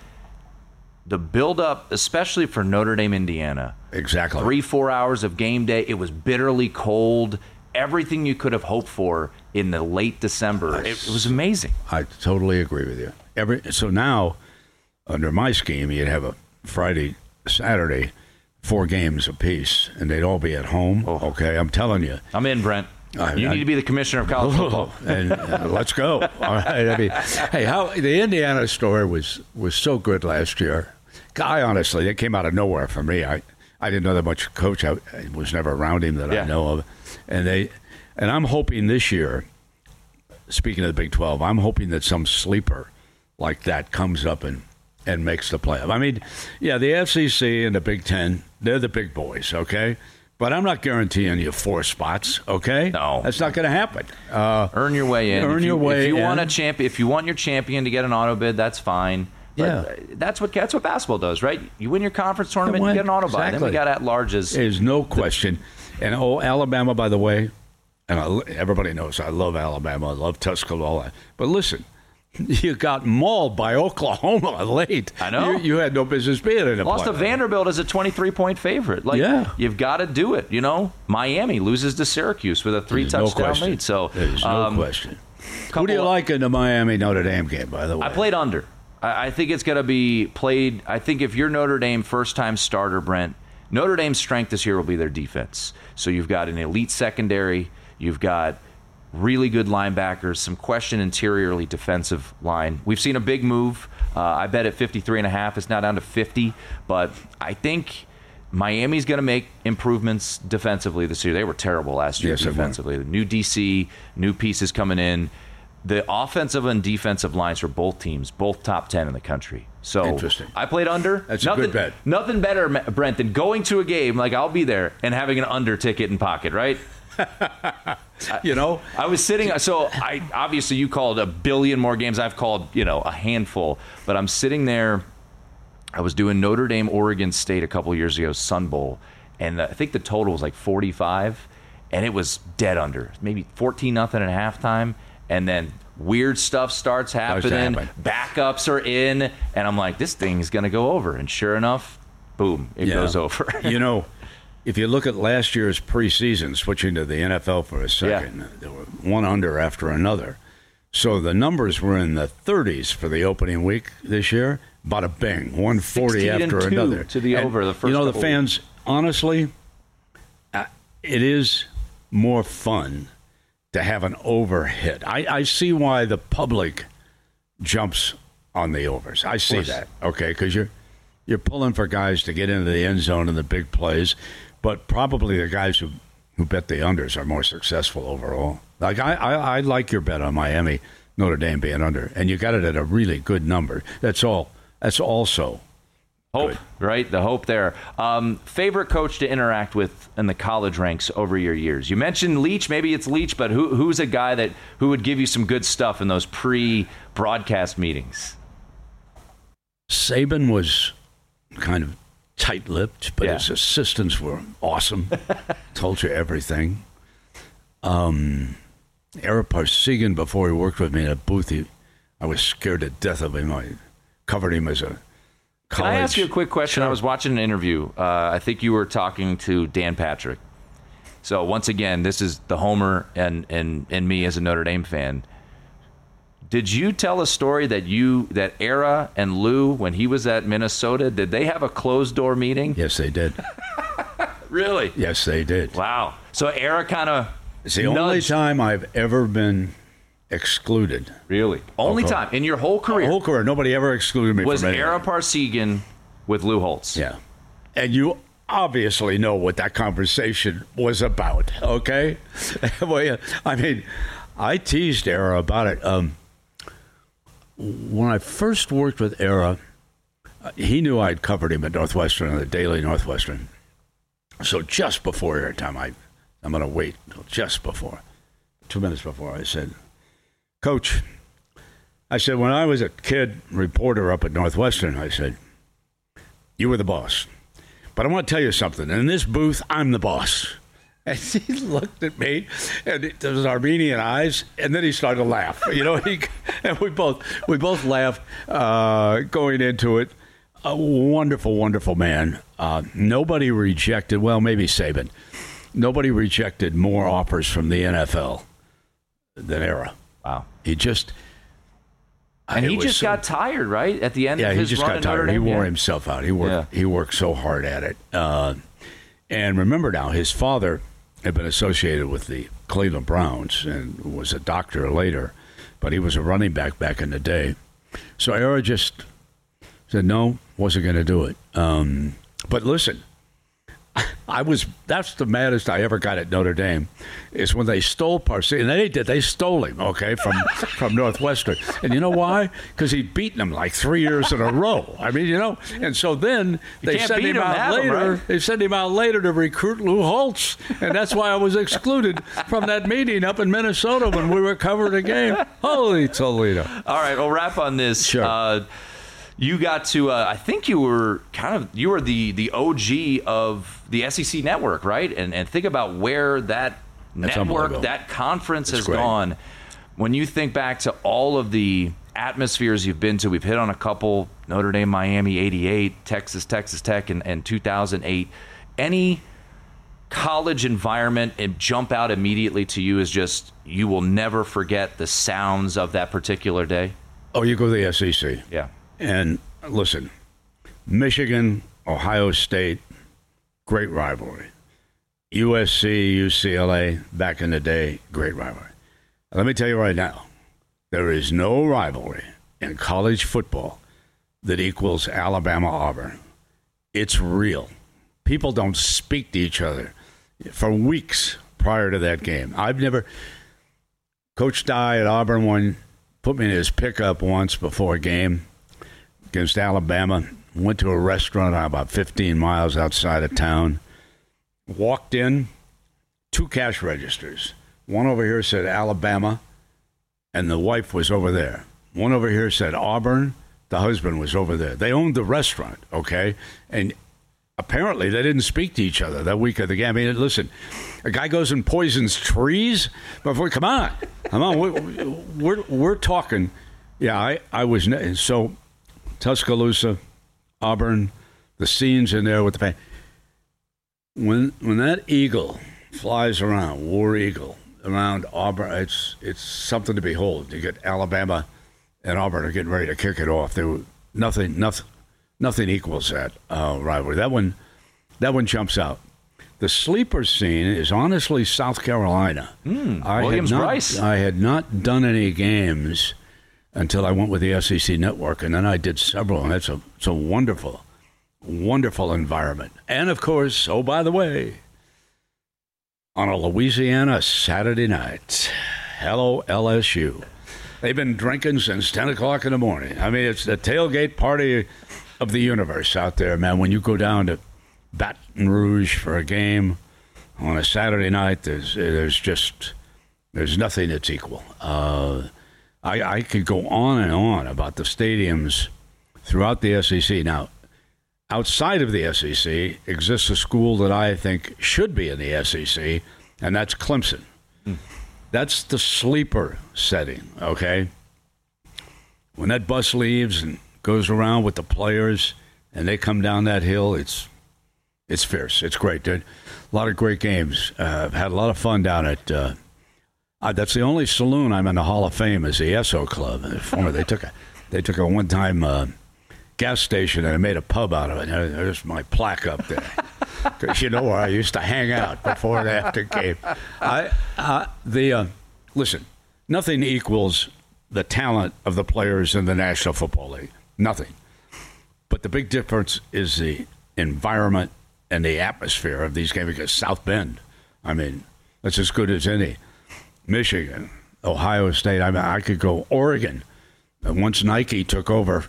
the build-up, especially for Notre Dame, Indiana. Exactly. 3-4 hours of game day. It was bitterly cold. Everything you could have hoped for in the late December. It was amazing. I totally agree with you. So now, under my scheme, you'd have a Friday, Saturday, 4 games apiece, and they'd all be at home. Oh. Okay, I'm telling you. I'm in, Brent. You need to be the commissioner of college football. And let's go. All right. I mean, hey, the Indiana story was so good last year. Honestly, it came out of nowhere for me. I didn't know that much coach. I was never around him that I know of. And I'm hoping this year, speaking of the Big 12, I'm hoping that some sleeper like that comes up and makes the playoff. I mean, yeah, the FCC and the Big 10, they're the big boys, okay? But I'm not guaranteeing you 4 spots, okay? No. That's not going to happen. Earn your way in. Earn your way in. If you want your champion to get an auto bid, that's fine. But that's what basketball does, right? You win your conference tournament, you get an auto bid. Then we got at-larges. There's no question. And, Alabama, by the way, and everybody knows I love Alabama. I love Tuscaloosa. But listen, you got mauled by Oklahoma late. I know. You had no business being in a Lost to Vanderbilt as a 23-point favorite. You've got to do it, Miami loses to Syracuse with a 3-touchdown lead. So there's no question. Who do you like in the Miami-Notre Dame game, by the way? I played under. I think it's going to be played. I think if you're Notre Dame first-time starter, Brent, Notre Dame's strength this year will be their defense. So you've got an elite secondary. You've got really good linebackers, some question interiorly defensive line. We've seen a big move. I bet at 53.5. It's now down to 50. But I think Miami's going to make improvements defensively this year. They were terrible last year defensively. The new DC, new pieces coming in. The offensive and defensive lines for both teams, both top 10 in the country. So interesting. I played under. That's a good bet. Nothing better, Brent, than going to a game like I'll be there and having an under ticket in pocket, right? I was sitting. So obviously you called a billion more games. I've called a handful, but I'm sitting there. I was doing Notre Dame, Oregon State a couple of years ago, Sun Bowl, and I think the total was like 45, and it was dead under, maybe 14-0 at halftime. And then weird stuff starts happening. Backups are in. And I'm like, this thing's going to go over. And sure enough, boom, it goes over. If you look at last year's preseason, switching to the NFL for a second, there were one under after another. So the numbers were in the 30s for the opening week this year. Bada bang, 140 after another. To the over the first the fans, honestly, it is more fun to have an over hit. I see why the public jumps on the overs. I see that, okay, because you're pulling for guys to get into the end zone in the big plays, but probably the guys who bet the unders are more successful overall. Like I like your bet on Miami, Notre Dame being under, and you got it at a really good number. That's also hope, good. Right? The hope there. Favorite coach to interact with in the college ranks over your years? You mentioned Leach. Maybe it's Leach, but who's a guy who would give you some good stuff in those pre-broadcast meetings? Saban was kind of tight-lipped, but his assistants were awesome. Told you everything. Ara Parsegian, before he worked with me in a booth, I was scared to death of him. I covered him as a college. Can I ask you a quick question? Sure. I was watching an interview. I think you were talking to Dan Patrick. So once again, this is the homer and me as a Notre Dame fan. Did you tell a story that Ara and Lou, when he was at Minnesota, did they have a closed-door meeting? Yes, they did. Really? Yes, they did. Wow. So Ara kind of It's the only time I've ever been excluded. Really? Only Okay. time in your whole career? My whole career, nobody ever excluded me was from anything. Ara Parsegian with Lou Holtz. Yeah. And you obviously know what that conversation was about, okay? Well, yeah, I mean, I teased Ara about it. When I first worked with Ara, he knew I'd covered him at Northwestern, the Daily Northwestern. So just before airtime, I'm going to wait until just before, 2 minutes before, I said, Coach, I said, when I was a kid reporter up at Northwestern, I said, you were the boss. But I want to tell you something. In this booth, I'm the boss. And he looked at me, and there was Armenian eyes, and then he started to laugh. You know, and we both laughed going into it. A wonderful, wonderful man. Nobody rejected, well, maybe Saban. Nobody rejected more offers from the NFL than Ara. Wow. He just got tired, right? At the end of his run at Notre Dame. He wore himself out. He worked so hard at it. And remember now, his father had been associated with the Cleveland Browns and was a doctor later, but he was a running back in the day. So Ara just said no, wasn't going to do it. But listen, that's the maddest I ever got at Notre Dame, is when they stole Parsegian. And they stole him, okay, from Northwestern. And you know why? Because he'd beaten them like 3 years in a row. I mean, you know, and so then they sent him out later. Right? They sent him out later to recruit Lou Holtz, and that's why I was excluded from that meeting up in Minnesota when we were covering a game. Holy Toledo! All right, we'll wrap on this. Sure. You got to, I think you were the OG of the SEC network, right? And think about where that network, that conference has gone. When you think back to all of the atmospheres you've been to, we've hit on a couple, Notre Dame, Miami, 88, Texas Tech, and 2008. Any college environment and jump out immediately to you is just, you will never forget the sounds of that particular day? Oh, you go to the SEC. Yeah. And listen, Michigan, Ohio State, great rivalry. USC, UCLA, back in the day, great rivalry. Let me tell you right now, there is no rivalry in college football that equals Alabama-Auburn. It's real. People don't speak to each other for weeks prior to that game. Coach Dye at Auburn put me in his pickup once before a game against Alabama. Went to a restaurant about 15 miles outside of town. Walked in, 2 cash registers. One over here said Alabama, and the wife was over there. One over here said Auburn, the husband was over there. They owned the restaurant, okay? And apparently they didn't speak to each other that week of the game. I mean, listen, a guy goes and poisons trees before. Come on, we're talking. Yeah, I was so. Tuscaloosa, Auburn, the scenes in there with the pain. When that eagle flies around, War Eagle, around Auburn, it's something to behold. You get Alabama and Auburn are getting ready to kick it off. There were nothing equals that rivalry. That one jumps out. The sleeper scene is honestly South Carolina. Williams-Brice. I had not done any games until I went with the SEC Network, and then I did several, and it's a wonderful, wonderful environment. And, of course, oh, by the way, on a Louisiana Saturday night, hello, LSU. They've been drinking since 10 o'clock in the morning. I mean, it's the tailgate party of the universe out there, man. When you go down to Baton Rouge for a game on a Saturday night, there's nothing that's equal. I could go on and on about the stadiums throughout the SEC. Now, outside of the SEC exists a school that I think should be in the SEC, and that's Clemson. That's the sleeper setting, okay? When that bus leaves and goes around with the players and they come down that hill, it's fierce. It's great, dude. A lot of great games. I've had a lot of fun down at that's the only saloon I'm in the Hall of Fame is the Esso Club. They took a one-time gas station and I made a pub out of it. There's my plaque up there. Because you know where I used to hang out before and after game. Listen, nothing equals the talent of the players in the National Football League. Nothing. But the big difference is the environment and the atmosphere of these games. Because South Bend, I mean, that's as good as any. Michigan, Ohio State. I mean, I could go Oregon. Once Nike took over,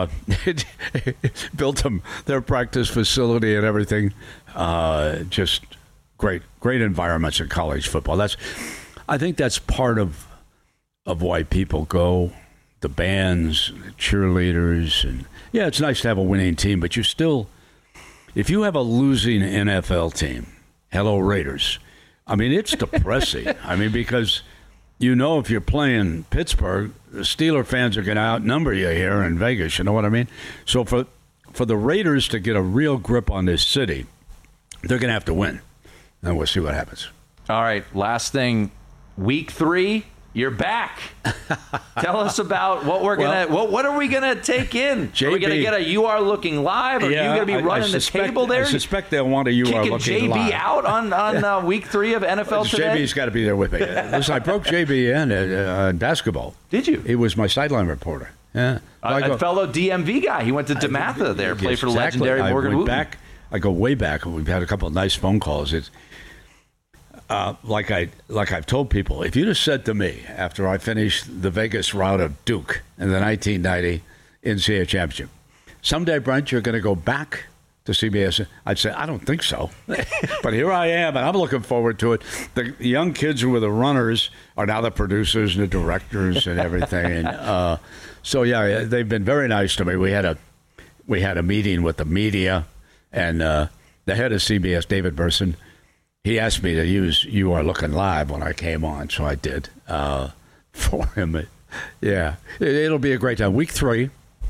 built them their practice facility and everything. Just great environments in college football. I think that's part of why people go. The bands, the cheerleaders, and yeah, it's nice to have a winning team, but if you have a losing NFL team, hello Raiders. I mean, it's depressing. I mean, because if you're playing Pittsburgh, the Steeler fans are going to outnumber you here in Vegas. You know what I mean? So for the Raiders to get a real grip on this city, they're going to have to win. And we'll see what happens. All right, last thing. Week 3, you're back. Tell us about what we're gonna. What are we gonna take in? JB, are we gonna get a "You Are Looking Live"? Are you gonna be running the table there? I suspect they'll want a "You Are Looking Live." JB out on week 3 of NFL Today. JB's got to be there with me. Listen, I broke JB in basketball. Did you? He was my sideline reporter. Yeah, a fellow DMV guy. He went to DeMatha there, played for the legendary Morgan Wooten. I go way back. We've had a couple of nice phone calls. It's like I've told people, if you'd have said to me after I finished the Vegas route of Duke in the 1990 NCAA championship, someday, Brent, you're going to go back to CBS, I'd say, I don't think so. But here I am, and I'm looking forward to it. The young kids who were the runners are now the producers and the directors and everything. So yeah, they've been very nice to me. We had a meeting with the media, and the head of CBS, David Burson, he asked me to use "You Are Looking Live" when I came on, so I did for him. It'll be a great time. Week 3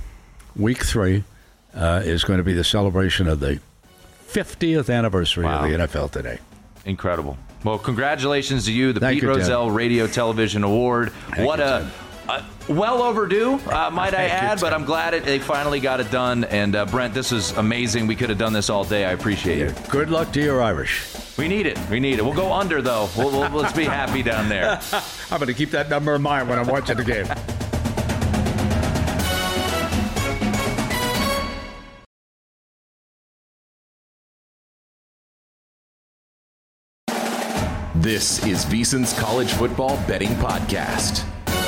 is going to be the celebration of the 50th anniversary of the NFL Today. Incredible. Well, congratulations to you, the Pete Rozelle Radio Television Award. What a well overdue, might I add, but I'm glad they finally got it done. And Brent, this is amazing. We could have done this all day. I appreciate it. Good luck to your Irish. We need it. We'll go under, though. Let's be happy down there. I'm going to keep that number in mind when I'm watching the game. This is VSiN's College Football Betting Podcast.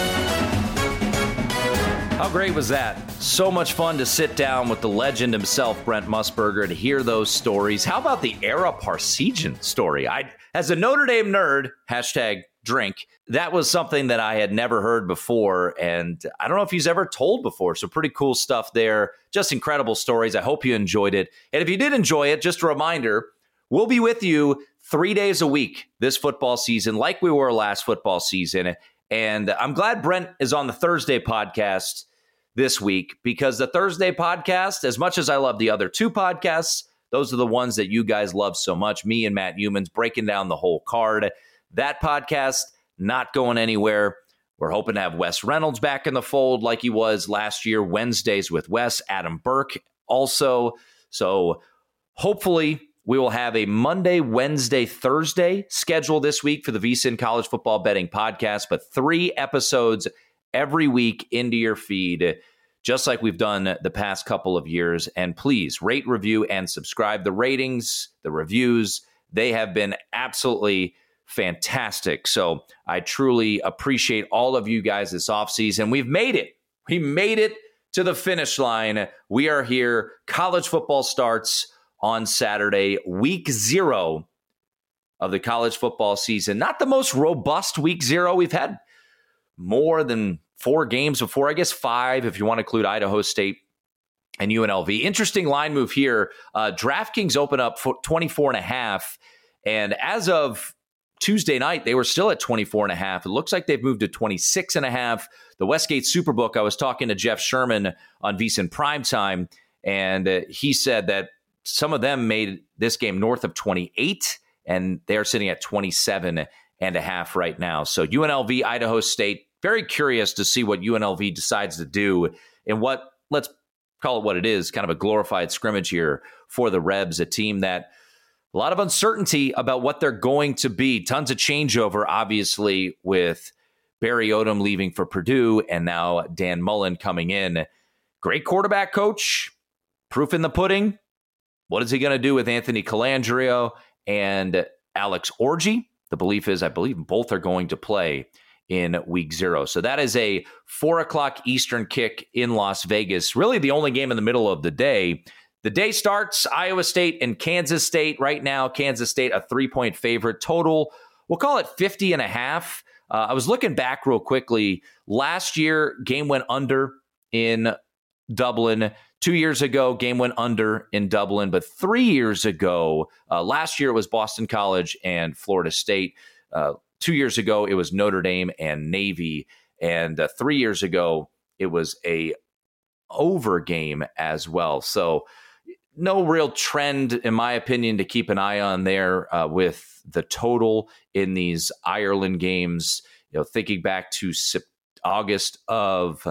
How great was that? So much fun to sit down with the legend himself, Brent Musburger, and hear those stories. How about the Ara Parseghian story? As a Notre Dame nerd, #drink, that was something that I had never heard before, and I don't know if he's ever told before, so pretty cool stuff there. Just incredible stories. I hope you enjoyed it. And if you did enjoy it, just a reminder, we'll be with you 3 days a week this football season, like we were last football season. And I'm glad Brent is on the Thursday podcast this week, because the Thursday podcast, as much as I love the other 2 podcasts, those are the ones that you guys love so much. Me and Matt Humans breaking down the whole card. That podcast, not going anywhere. We're hoping to have Wes Reynolds back in the fold like he was last year. Wednesdays with Wes, Adam Burke also. So hopefully we will have a Monday, Wednesday, Thursday schedule this week for the VSiN College Football Betting Podcast, but 3 episodes every week into your feed, just like we've done the past couple of years. And please rate, review, and subscribe. The ratings, the reviews, they have been absolutely fantastic. So I truly appreciate all of you guys this offseason. We've made it. We made it to the finish line. We are here. College football starts on Saturday, week 0 of the college football season. Not the most robust week 0. We've had more than 4 games before, I guess 5 if you want to include Idaho State and UNLV. Interesting line move here. DraftKings open up for 24.5, and as of Tuesday night, they were still at 24.5. It looks like they've moved to 26.5. The Westgate Superbook, I was talking to Jeff Sherman on VSiN Primetime, and he said that some of them made this game north of 28, and they're sitting at 27.5 right now. So UNLV, Idaho State, very curious to see what UNLV decides to do and what, let's call it what it is, kind of a glorified scrimmage here for the Rebs, a team that a lot of uncertainty about what they're going to be. Tons of changeover, obviously, with Barry Odom leaving for Purdue and now Dan Mullen coming in. Great quarterback coach, proof in the pudding. What is he going to do with Anthony Colandrea and Alex Orji? The belief is, I believe, both are going to play in week 0. So that is a 4 o'clock Eastern kick in Las Vegas. Really the only game in the middle of the day. The day starts Iowa State and Kansas State. Right now, Kansas State a 3-point favorite. Total, we'll call it 50.5. I was looking back real quickly. Last year, game went under in Dublin. 2 years ago, game went under in Dublin. But 3 years ago, last year it was Boston College and Florida State. 2 years ago, it was Notre Dame and Navy. And 3 years ago, it was a over game as well. So no real trend, in my opinion, to keep an eye on there with the total in these Ireland games. You know, thinking back to August of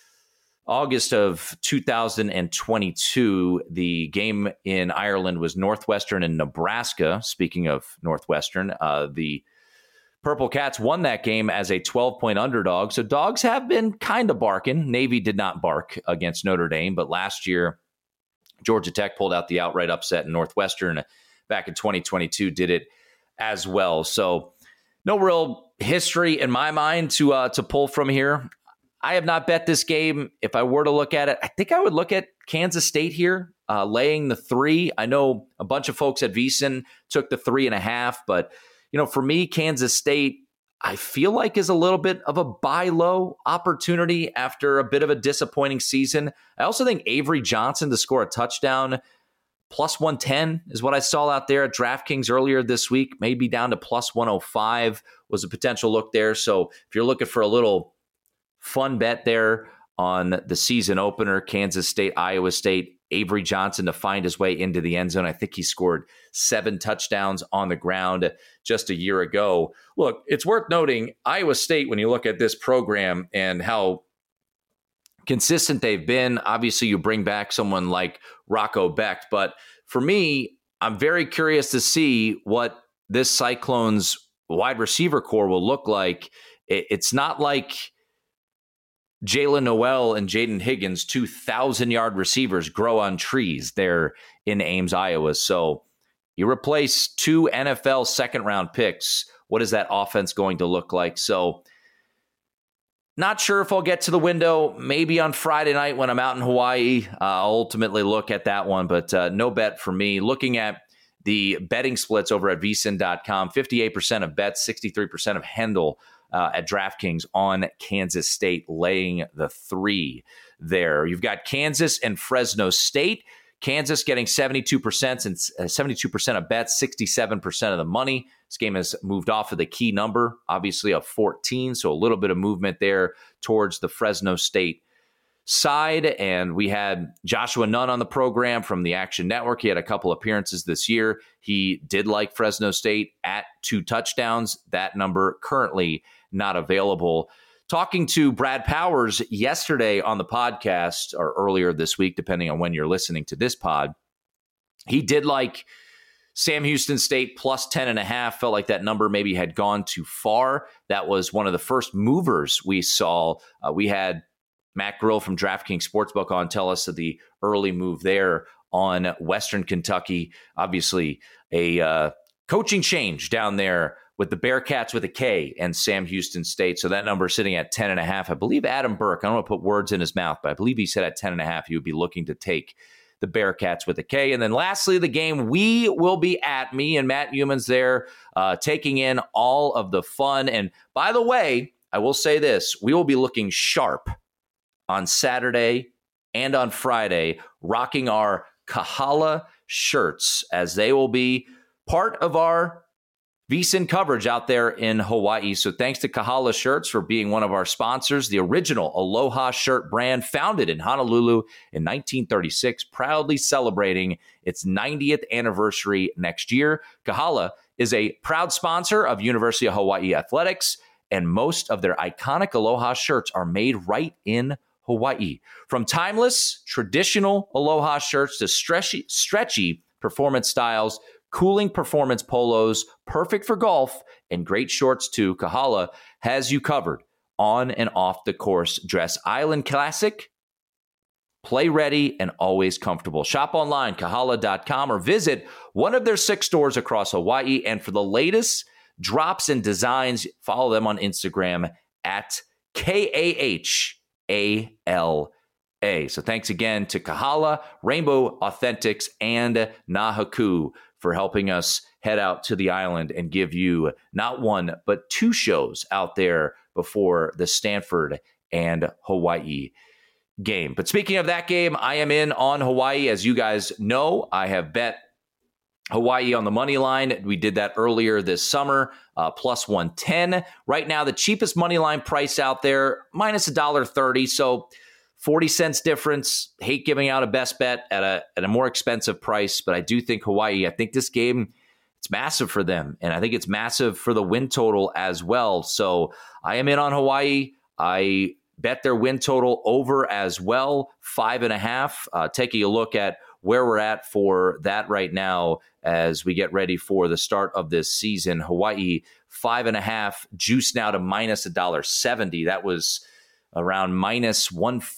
2022, the game in Ireland was Northwestern and Nebraska. Speaking of Northwestern, the Purple Cats won that game as a 12-point underdog. So dogs have been kind of barking. Navy did not bark against Notre Dame, but last year, Georgia Tech pulled out the outright upset, and Northwestern back in 2022 did it as well. So no real history in my mind to pull from here. I have not bet this game. If I were to look at it, I think I would look at Kansas State here, laying the 3. I know a bunch of folks at VSiN took the 3.5, but for me, Kansas State, I feel like is a little bit of a buy low opportunity after a bit of a disappointing season. I also think Avery Johnson to score a touchdown, plus 110 is what I saw out there at DraftKings earlier this week, maybe down to plus 105 was a potential look there. So if you're looking for a little fun bet there on the season opener, Kansas State, Iowa State, Avery Johnson to find his way into the end zone. I think he scored 7 touchdowns on the ground just a year ago. Look, it's worth noting Iowa State, when you look at this program and how consistent they've been, obviously you bring back someone like Rocco Becht. But for me, I'm very curious to see what this Cyclones wide receiver core will look like. It's not like Jalen Noel and Jaden Higgins, 2,000-yard receivers, grow on trees there in Ames, Iowa. So you replace 2 NFL second-round picks. What is that offense going to look like? So not sure if I'll get to the window. Maybe on Friday night when I'm out in Hawaii, I'll ultimately look at that one. But no bet for me. Looking at the betting splits over at vsin.com, 58% of bets, 63% of handle at DraftKings on Kansas State laying the 3 there. You've got Kansas and Fresno State. Kansas getting 72% and 72% of bets, 67% of the money. This game has moved off of the key number, obviously of 14, so a little bit of movement there towards the Fresno State side. And we had Joshua Nunn on the program from the Action Network. He had a couple appearances this year. He did like Fresno State at 2 touchdowns. That number currently not available. Talking to Brad Powers yesterday on the podcast, or earlier this week, depending on when you're listening to this pod, he did like Sam Houston State plus 10.5. Felt like that number maybe had gone too far. That was one of the first movers we saw. We had Matt Grill from DraftKings Sportsbook on tell us of the early move there on Western Kentucky. Obviously, a coaching change down there with the Bearcats with a K and Sam Houston State. So that number is sitting at 10.5. I believe Adam Burke, I don't want to put words in his mouth, but I believe he said at 10.5 he would be looking to take the Bearcats with a K. And then lastly, the game we will be at, me and Matt Youmans there, taking in all of the fun. And by the way, I will say this, we will be looking sharp on Saturday and on Friday, rocking our Kahala shirts, as they will be part of our VSiN coverage out there in Hawaii. So thanks to Kahala Shirts for being one of our sponsors, the original Aloha shirt brand founded in Honolulu in 1936, proudly celebrating its 90th anniversary next year. Kahala is a proud sponsor of University of Hawaii Athletics, and most of their iconic Aloha shirts are made right in Hawaii. From timeless, traditional Aloha shirts to stretchy performance styles, cooling performance polos, perfect for golf, and great shorts too, Kahala has you covered on and off the course. Dress island classic, play ready, and always comfortable. Shop online, kahala.com, or visit one of their 6 stores across Hawaii. And for the latest drops and designs, follow them on Instagram at KAHALA. So thanks again to Kahala, Rainbow Authentics, and Nahaku for helping us head out to the island and give you not one, but 2 shows out there before the Stanford and Hawaii game. But speaking of that game, I am in on Hawaii. As you guys know, I have bet Hawaii on the money line. We did that earlier this summer, plus 110. Right now, the cheapest money line price out there, minus $1.30. So 40 cents difference. Hate giving out a best bet at a more expensive price, but I do think Hawaii, I think this game, it's massive for them, and I think it's massive for the win total as well. So I am in on Hawaii. I bet their win total over as well, 5.5. Taking a look at where we're at for that right now as we get ready for the start of this season. Hawaii, 5.5, juice now to minus $1.70. That was around minus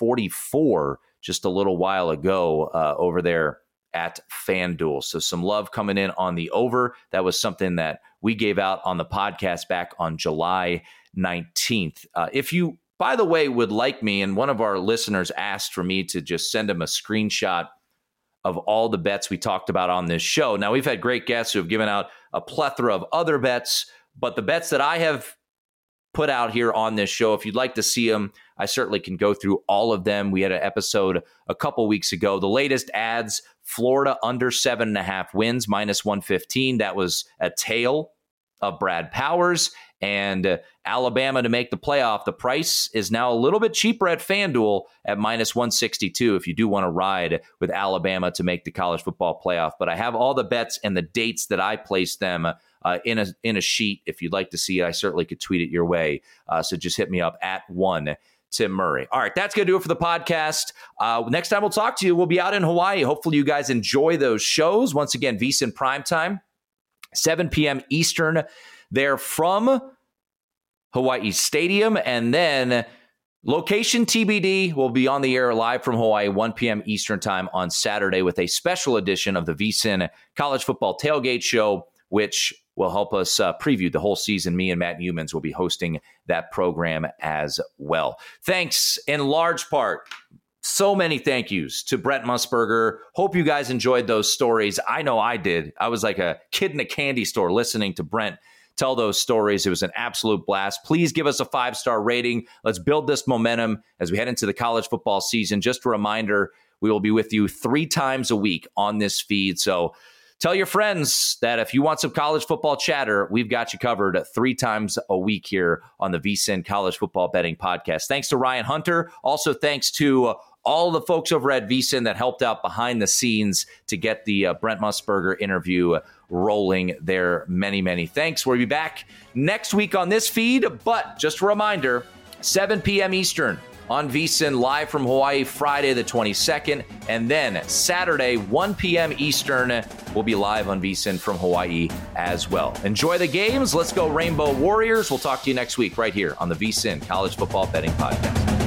144 just a little while ago over there at FanDuel. So some love coming in on the over. That was something that we gave out on the podcast back on July 19th. If you, by the way, would like me, and one of our listeners asked for me to just send him a screenshot of all the bets we talked about on this show. Now, we've had great guests who have given out a plethora of other bets, but the bets that I have put out here on this show, if you'd like to see them, I certainly can go through all of them. We had an episode a couple weeks ago. The latest adds Florida under 7.5 wins, minus 115. That was a tail of Brad Powers. And Alabama to make the playoff. The price is now a little bit cheaper at FanDuel at minus 162 if you do want to ride with Alabama to make the college football playoff. But I have all the bets and the dates that I placed them in a sheet. If you'd like to see it, I certainly could tweet it your way. So just hit me up at one Tim Murray. All right, that's going to do it for the podcast. Next time we'll talk to you, we'll be out in Hawaii. Hopefully you guys enjoy those shows. Once again, VSiN Primetime, 7 p.m. Eastern, there from Hawaii Stadium. And then location TBD will be on the air live from Hawaii, 1 p.m. Eastern time on Saturday with a special edition of the VSiN College Football Tailgate Show, which will help us preview the whole season. Me and Matt Youmans will be hosting that program as well. Thanks in large part, so many thank yous to Brent Musburger. Hope you guys enjoyed those stories. I know I did. I was like a kid in a candy store listening to Brent tell those stories. It was an absolute blast. Please give us a 5-star rating. Let's build this momentum as we head into the college football season. Just a reminder, we will be with you 3 times a week on this feed. So tell your friends that if you want some college football chatter, we've got you covered 3 times a week here on the VSiN College Football Betting Podcast. Thanks to Ryan Hunter. Also, thanks to all the folks over at VSiN that helped out behind the scenes to get the Brent Musburger interview rolling there. Many, many thanks. We'll be back next week on this feed, but just a reminder, 7 p.m. Eastern, on VSiN live from Hawaii Friday the 22nd. And then Saturday, 1 p.m. Eastern, we'll be live on VSiN from Hawaii as well. Enjoy the games. Let's go Rainbow Warriors. We'll talk to you next week right here on the VSiN College Football Betting Podcast.